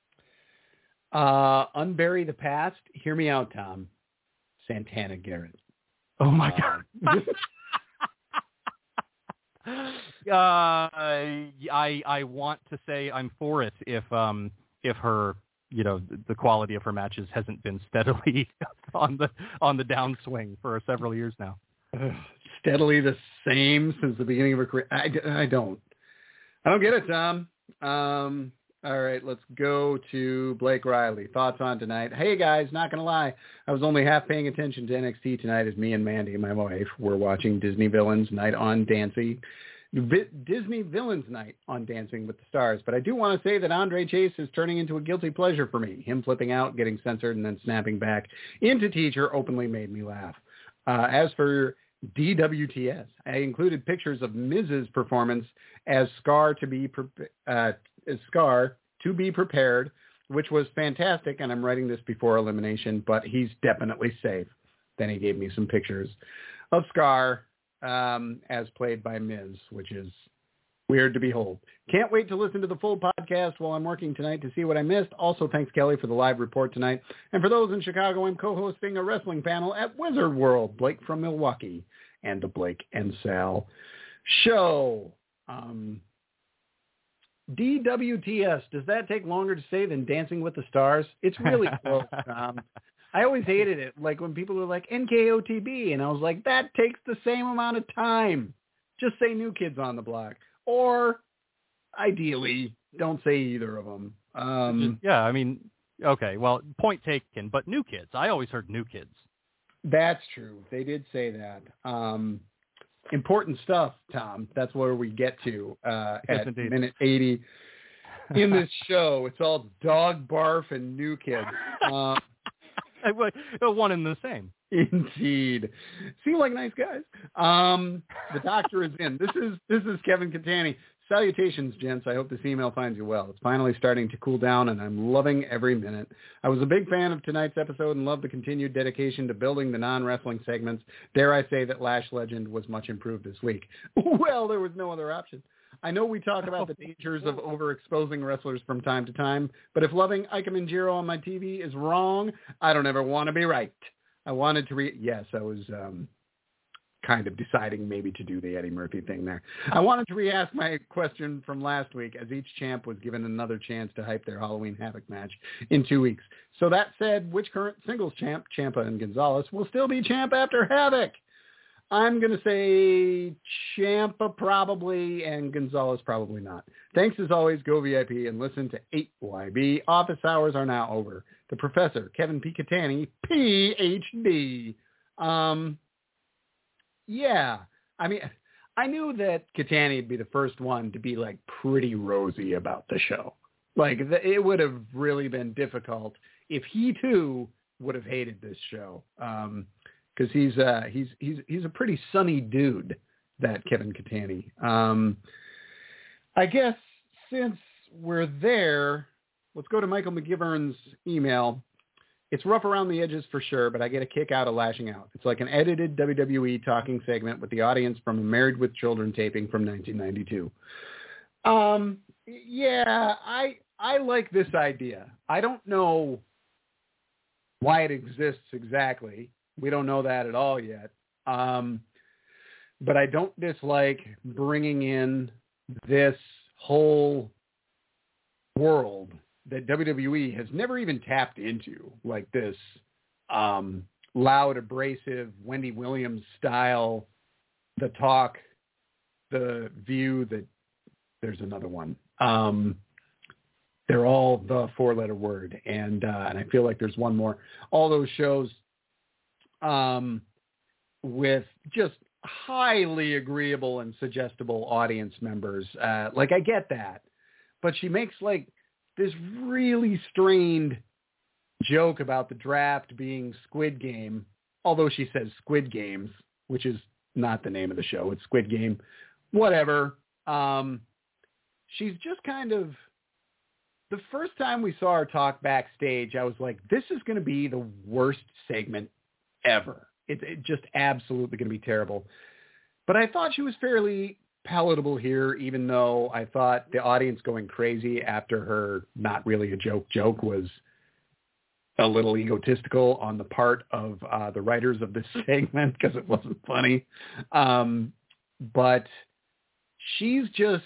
Unbury the past. Hear me out, Tom. Santana Garrett. Oh my God. I want to say I'm for it if her, the quality of her matches hasn't been steadily on the downswing for several years now. Steadily the same since the beginning of her career. I don't get it, Tom. All right, let's go to Blake Riley. Thoughts on tonight? Hey, guys, not going to lie. I was only half paying attention to NXT tonight as me and Mandy, my wife, were watching Disney Villains Night on Dancing. Disney Villains Night on Dancing with the Stars. But I do want to say that Andre Chase is turning into a guilty pleasure for me. Him flipping out, getting censored, and then snapping back into teacher openly made me laugh. As for DWTS, I included pictures of Miz's performance as Scar to be prepared, which was fantastic, and I'm writing this before elimination, but he's definitely safe. Then he gave me some pictures of Scar as played by Miz, which is weird to behold. Can't wait to listen to the full podcast while I'm working tonight to see what I missed. Also, thanks, Kelly, for the live report tonight. And for those in Chicago, I'm co-hosting a wrestling panel at Wizard World. Blake from Milwaukee and the Blake and Sal show. DWTS, does that take longer to say than Dancing with the Stars? It's really close. I always hated it, like when people were like NKOTB, and I was like, that takes the same amount of time. Just say New Kids on the Block. Or, ideally, don't say either of them. Okay, well, point taken, but New Kids. I always heard New Kids. That's true. They did say that. Important stuff, Tom. That's where we get to at minute 80 in this show. It's all dog barf and New Kids. One and the same. Indeed. Seem like nice guys. The doctor is in. This is Kevin Catani. Salutations, gents. I hope this email finds you well. It's finally starting to cool down, and I'm loving every minute. I was a big fan of tonight's episode and love the continued dedication to building the non-wrestling segments. Dare I say that Lash Legend was much improved this week. Well, there was no other option. I know we talk about the dangers of overexposing wrestlers from time to time, but if loving Ike Manjiro on my TV is wrong, I don't ever want to be right. I wanted to yes, I was kind of deciding maybe to do the Eddie Murphy thing there. I wanted to re-ask my question from last week, as each champ was given another chance to hype their Halloween Havoc match in 2 weeks. So that said, which current singles champ, Ciampa and Gonzalez, will still be champ after Havoc? I'm going to say Ciampa probably and Gonzalez probably not. Thanks as always. Go VIP and listen to 8YB. Office hours are now over. The Professor, Kevin P. Catani, Ph.D. Yeah. I mean, I knew that Catani would be the first one to be like pretty rosy about the show. Like it would have really been difficult if he too would have hated this show. Because he's a pretty sunny dude, that Kevin Catani. I guess since we're there, let's go to Michael McGivern's email. It's rough around the edges for sure, but I get a kick out of lashing out. It's like an edited WWE talking segment with the audience from a Married with Children taping from 1992. Yeah, I like this idea. I don't know why it exists exactly. We don't know that at all yet. But I don't dislike bringing in this whole world that WWE has never even tapped into, like this loud, abrasive, Wendy Williams style, the talk, the view, that there's another one. They're all the four-letter word, and I feel like there's one more. All those shows with just highly agreeable and suggestible audience members. Like, I get that. But she makes, like, this really strained joke about the draft being Squid Game, although she says Squid Games, which is not the name of the show. It's Squid Game. Whatever. She's just kind of the first time we saw her talk backstage, I was like, this is going to be the worst segment ever. It's just absolutely going to be terrible. But I thought she was fairly palatable here, even though I thought the audience going crazy after her not really a joke was a little egotistical on the part of the writers of this segment because it wasn't funny. But she's just,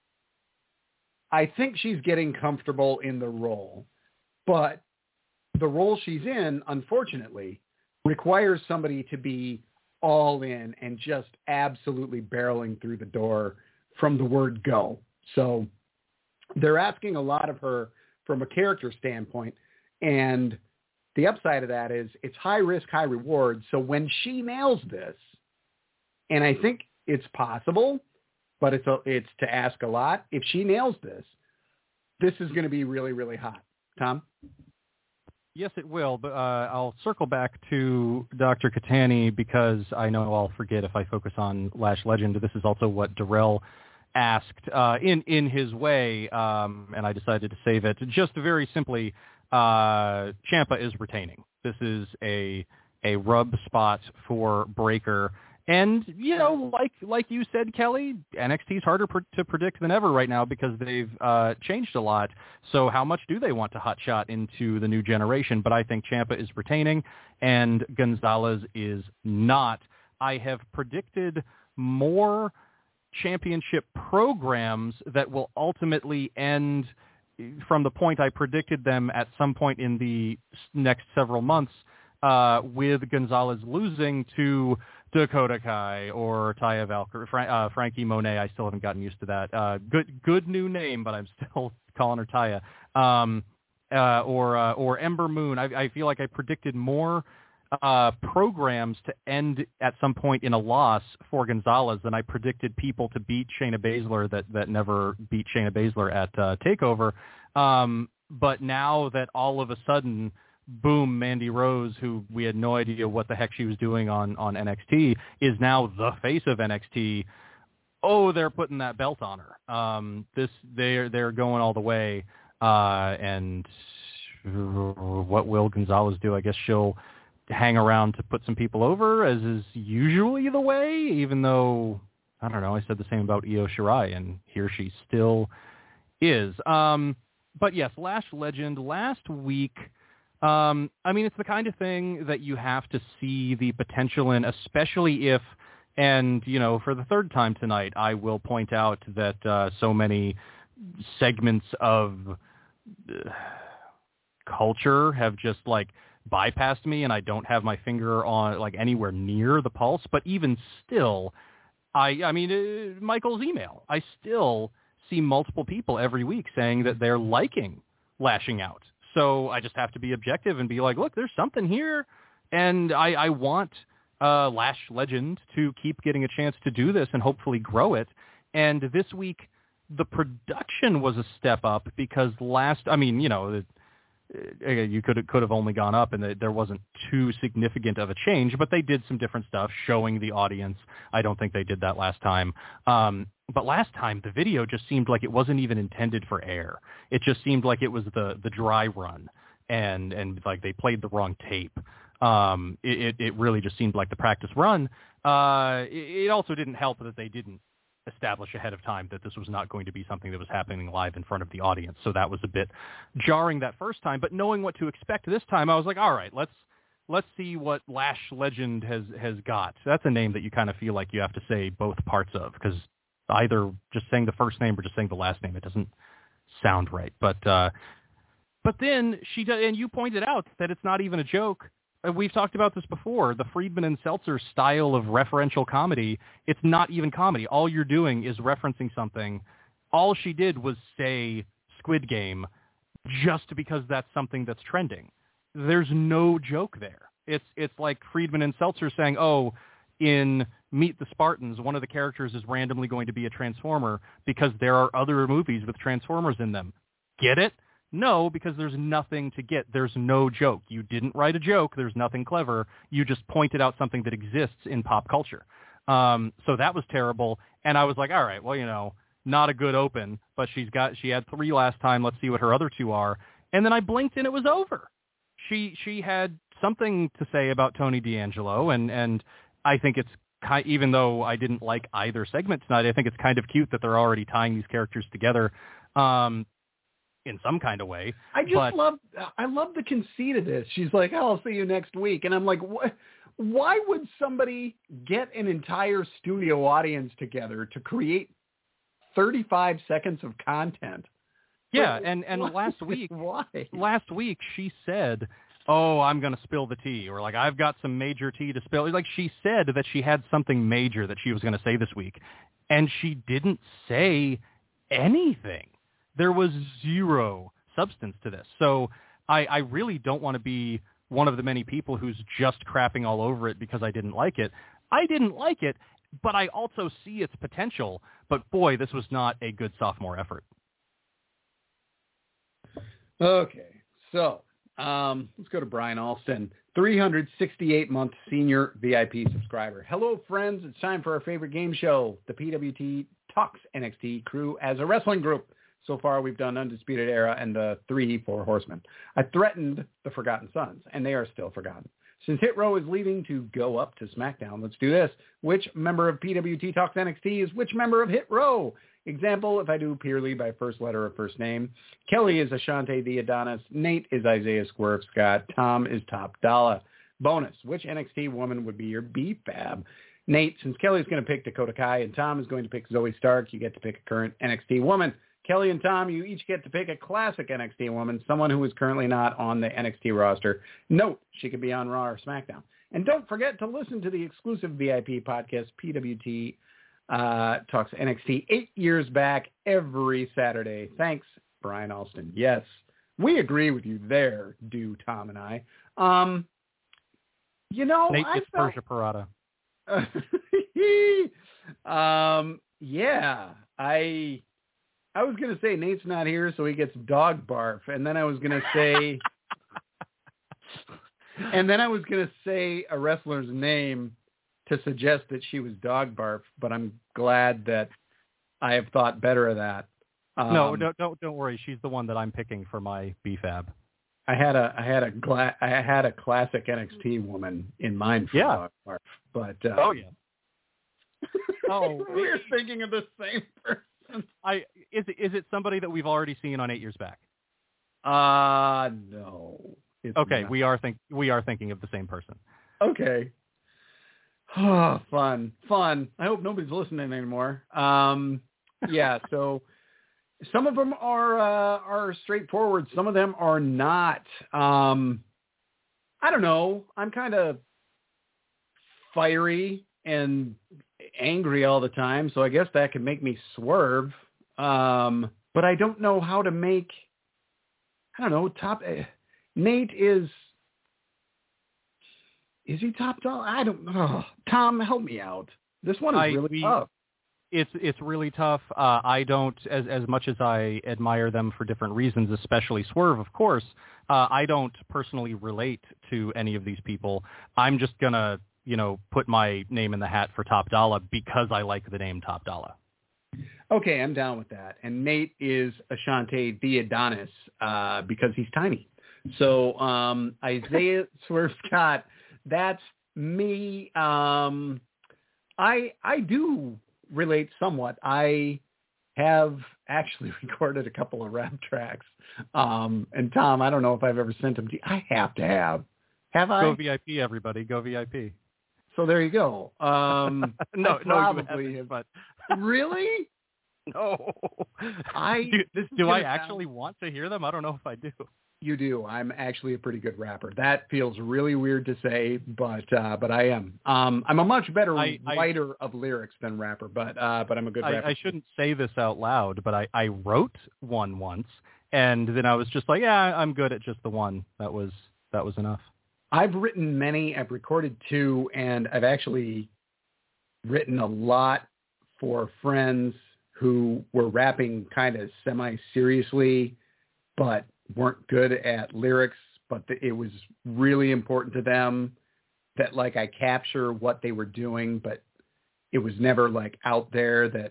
I think she's getting comfortable in the role. But the role she's in, unfortunately, requires somebody to be all in and just absolutely barreling through the door from the word go. So they're asking a lot of her from a character standpoint. And the upside of that is it's high risk, high reward. So when she nails this, and I think it's possible, but it's to ask a lot. If she nails this, this is going to be really, really hot. Tom? Yes, it will, but I'll circle back to Dr. Catani because I know I'll forget if I focus on Lash Legend. This is also what Darrell asked in his way, and I decided to save it. Just very simply, Ciampa is retaining. This is a rub spot for Breakker. And, you know, like you said, Kelly, NXT is harder to predict than ever right now because they've changed a lot. So how much do they want to hotshot into the new generation? But I think Ciampa is retaining and Gonzalez is not. I have predicted more championship programs that will ultimately end from the point I predicted them at some point in the next several months with Gonzalez losing to Dakota Kai or Taya Valkyrie, Frankie Monet. I still haven't gotten used to that. Good new name, but I'm still calling her Taya. Or Ember Moon. I feel like I predicted more programs to end at some point in a loss for Gonzalez than I predicted people to beat Shayna Baszler that never beat Shayna Baszler at TakeOver. But now that all of a sudden, boom, Mandy Rose, who we had no idea what the heck she was doing on NXT, is now the face of NXT. Oh, they're putting that belt on her. They're going all the way. And what will Gonzalez do? I guess she'll hang around to put some people over, as is usually the way, even though, I don't know, I said the same about Io Shirai, and here she still is. But yes, Lash Legend last week, I mean, it's the kind of thing that you have to see the potential in, especially if, and, you know, for the third time tonight, I will point out that so many segments of culture have just, like, bypassed me, and I don't have my finger on, like, anywhere near the pulse. But even still, I mean, Michael's email, I still see multiple people every week saying that they're liking lashing out. So I just have to be objective and be like, look, there's something here, and I want Lash Legend to keep getting a chance to do this and hopefully grow it. And this week, the production was a step up because you could have only gone up, and there wasn't too significant of a change, but they did some different stuff showing the audience. I don't think they did that last time. But last time, the video just seemed like it wasn't even intended for air. It just seemed like it was the dry run, and like they played the wrong tape. It really just seemed like the practice run. It also didn't help that they didn't establish ahead of time that this was not going to be something that was happening live in front of the audience. So that was a bit jarring that first time. But knowing what to expect this time, I was like, all right, let's see what Lash Legend has got. So that's a name that you kind of feel like you have to say both parts of, because either just saying the first name or just saying the last name, it doesn't sound right. But then she does, and you pointed out that it's not even a joke. We've talked about this before. The Friedman and Seltzer style of referential comedy, it's not even comedy. All you're doing is referencing something. All she did was say Squid Game just because that's something that's trending. There's no joke there. It's like Friedman and Seltzer saying, oh, in Meet the Spartans, one of the characters is randomly going to be a Transformer because there are other movies with Transformers in them. Get it? No, because there's nothing to get. There's no joke. You didn't write a joke. There's nothing clever. You just pointed out something that exists in pop culture. So that was terrible. And I was like, all right, well, not a good open, but she had 3 last time. Let's see what her other 2 are. And then I blinked and it was over. She had something to say about Tony D'Angelo, and I think it's even though I didn't like either segment tonight, I think it's kind of cute that they're already tying these characters together in some kind of way. I love the conceit of this. She's like, I'll see you next week. And I'm like, what? Why would somebody get an entire studio audience together to create 35 seconds of content? Yeah, and last week, Last week she said, "Oh, I'm going to spill the tea," or like, "I've got some major tea to spill." Like she said that she had something major that she was going to say this week, and she didn't say anything. There was zero substance to this. So I really don't want to be one of the many people who's just crapping all over it because I didn't like it. I didn't like it, but I also see its potential. But boy, this was not a good sophomore effort. Okay, so let's go to Brian Alston, 368-month senior VIP subscriber. Hello, friends. It's time for our favorite game show, the PWT Talks NXT crew as a wrestling group. So far, we've done Undisputed Era and the 4 Horsemen. I threatened the Forgotten Sons, and they are still forgotten. Since Hit Row is leaving to go up to SmackDown, let's do this. Which member of PWT Talks NXT is which member of Hit Row? Example, if I do purely by first letter of first name, Kelly is Ashante the Adonis, Nate is Isaiah Swerve Scott, Tom is Top Dollar. Bonus, which NXT woman would be your B-Fab? Nate, since Kelly's going to pick Dakota Kai and Tom is going to pick Zoe Stark, you get to pick a current NXT woman. Kelly and Tom, you each get to pick a classic NXT woman, someone who is currently not on the NXT roster. Note, she could be on Raw or SmackDown. And don't forget to listen to the exclusive VIP podcast, PWT Talks NXT, 8 years back every Saturday. Thanks, Brian Alston. Yes, we agree with you there, do Tom and I. Nate gets Persia Parada. Yeah, I was going to say Nate's not here, so he gets dog barf. And then I was going to say, a wrestler's name to suggest that she was dog barf. But I'm glad that I have thought better of that. No, don't worry. She's the one that I'm picking for my B-Fab. I had a classic NXT woman in mind for dog barf. But oh yeah. Oh, we're thinking of the same person. Is it somebody that we've already seen on 8 Years Back? No. Okay, not. we are thinking of the same person. Okay. Oh, fun. I hope nobody's listening anymore. Yeah. So some of them are straightforward. Some of them are not. I don't know. I'm kind of fiery and angry all the time, so I guess that could make me swerve. But I don't know how to make. I don't know. Nate is he top dollar? I don't know. Tom, help me out. This one is really tough. It's really tough. I don't, as much as I admire them for different reasons, especially Swerve, of course, I don't personally relate to any of these people. I'm just gonna, put my name in the hat for Top Dollar because I like the name Top Dollar. Okay, I'm down with that. And Nate is Ashante the Adonis because he's tiny. So Isaiah Swerve Scott, that's me. I do relate somewhat. I have actually recorded a couple of rap tracks. And Tom, I don't know if I've ever sent them to you. I have to have. Have I? Go VIP, everybody. Go VIP. So there you go. No, probably have, but really? No. Do I actually want to hear them? I don't know if I do. You do. I'm actually a pretty good rapper. That feels really weird to say, but I am. I'm a much better writer of lyrics than rapper, but I'm a good rapper. I shouldn't say this out loud, but I wrote one once, and then I was just like, yeah, I'm good at just the one. That was enough. I've written many. I've recorded 2, and I've actually written a lot for friends who were rapping kind of semi-seriously, but weren't good at lyrics, but it was really important to them that like I capture what they were doing, but it was never like out there that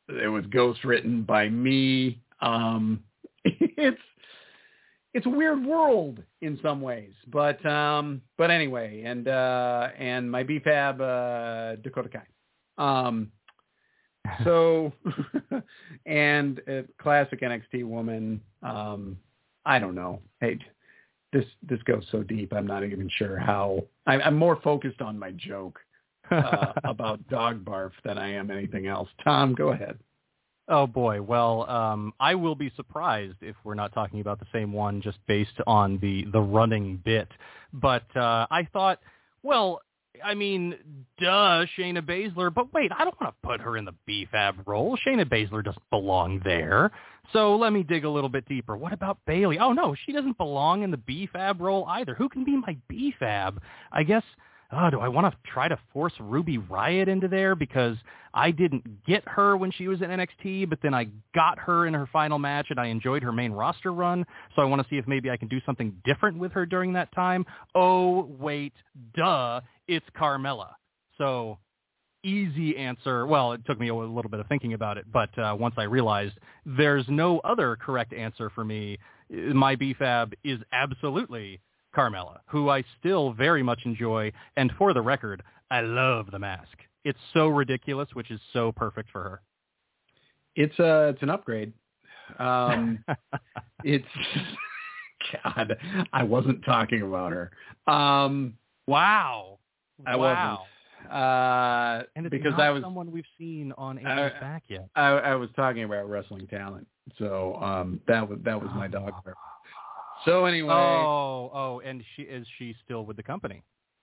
It was ghostwritten by me. It's a weird world in some ways, but anyway, and my BFAB Dakota Kai. So and classic NXT woman. I don't know. Hey, this goes so deep. I'm not even sure how. I'm more focused on my joke about dog barf than I am anything else. Tom, go ahead. Oh boy. Well, I will be surprised if we're not talking about the same one just based on the running bit. But I thought, well, I mean, duh, Shayna Baszler. But wait, I don't want to put her in the BFAB role. Shayna Baszler doesn't belong there. So let me dig a little bit deeper. What about Bayley? Oh, no, she doesn't belong in the BFAB role either. Who can be my BFAB? I guess, do I want to try to force Ruby Riott into there because I didn't get her when she was in NXT, but then I got her in her final match and I enjoyed her main roster run. So I want to see if maybe I can do something different with her during that time. Oh, wait, duh, it's Carmella. So easy answer. Well, it took me a little bit of thinking about it, but once I realized there's no other correct answer for me, my BFAB is absolutely Carmella, who I still very much enjoy. And for the record, I love the mask. It's so ridiculous, which is so perfect for her. It's an upgrade. It's God, I wasn't talking about her. Wow. I wasn't. And it's because not I was someone we've seen on AJ's back yet. I was talking about wrestling talent. So that was my dog. So anyway. Oh, and is she still with the company?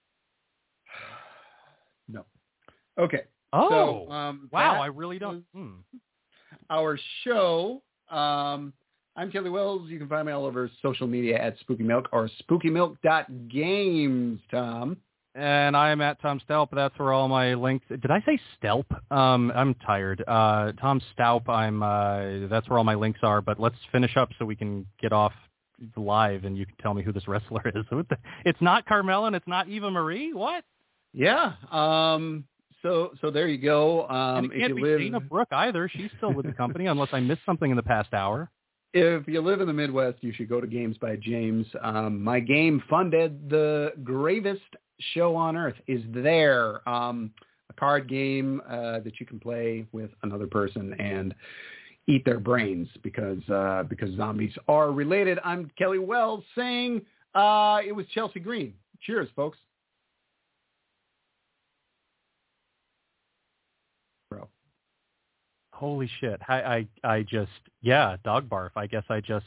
No. Okay. Oh, so, wow! I really don't. Our show. I'm Kelly Wells. You can find me all over social media at Spooky Milk or SpookyMilk.games. Tom. And I'm at Tom Stelp. That's where all my links. Did I say Stelp? I'm tired. Tom Stelp. That's where all my links are. But let's finish up so we can get off live and you can tell me who this wrestler is. It's not Carmella and it's not Eva Marie. What? Yeah. So there you go. And it can't be Dana Brooke either. She's still with the company unless I missed something in the past hour. If you live in the Midwest, you should go to Games by James. My game, Funded, the gravest show on earth, is there. A card game that you can play with another person and eat their brains because zombies are related. I'm Kelly Wells saying it was Chelsea Green. Cheers, folks. Bro. Holy shit. I just, yeah, dog barf. I guess I just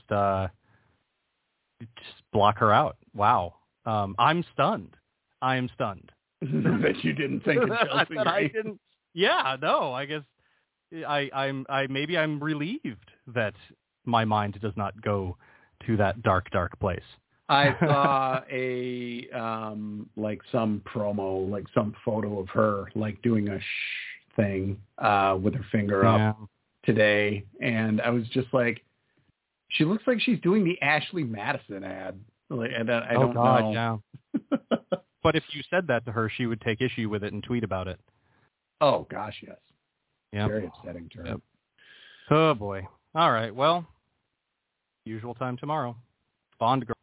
block her out. Wow. I'm stunned. I am stunned. That you didn't think of Chelsea Green. I didn't. Yeah, no, I guess maybe I'm relieved that my mind does not go to that dark place. I saw some promo, like some photo of her like doing a thing with her finger up today, and I was just like, she looks like she's doing the Ashley Madison ad. Like, and I don't know. Yeah. But if you said that to her, she would take issue with it and tweet about it. Oh gosh, yes. Yeah. Very upsetting to her. Yep. Oh boy. All right. Well, usual time tomorrow. Bond girl.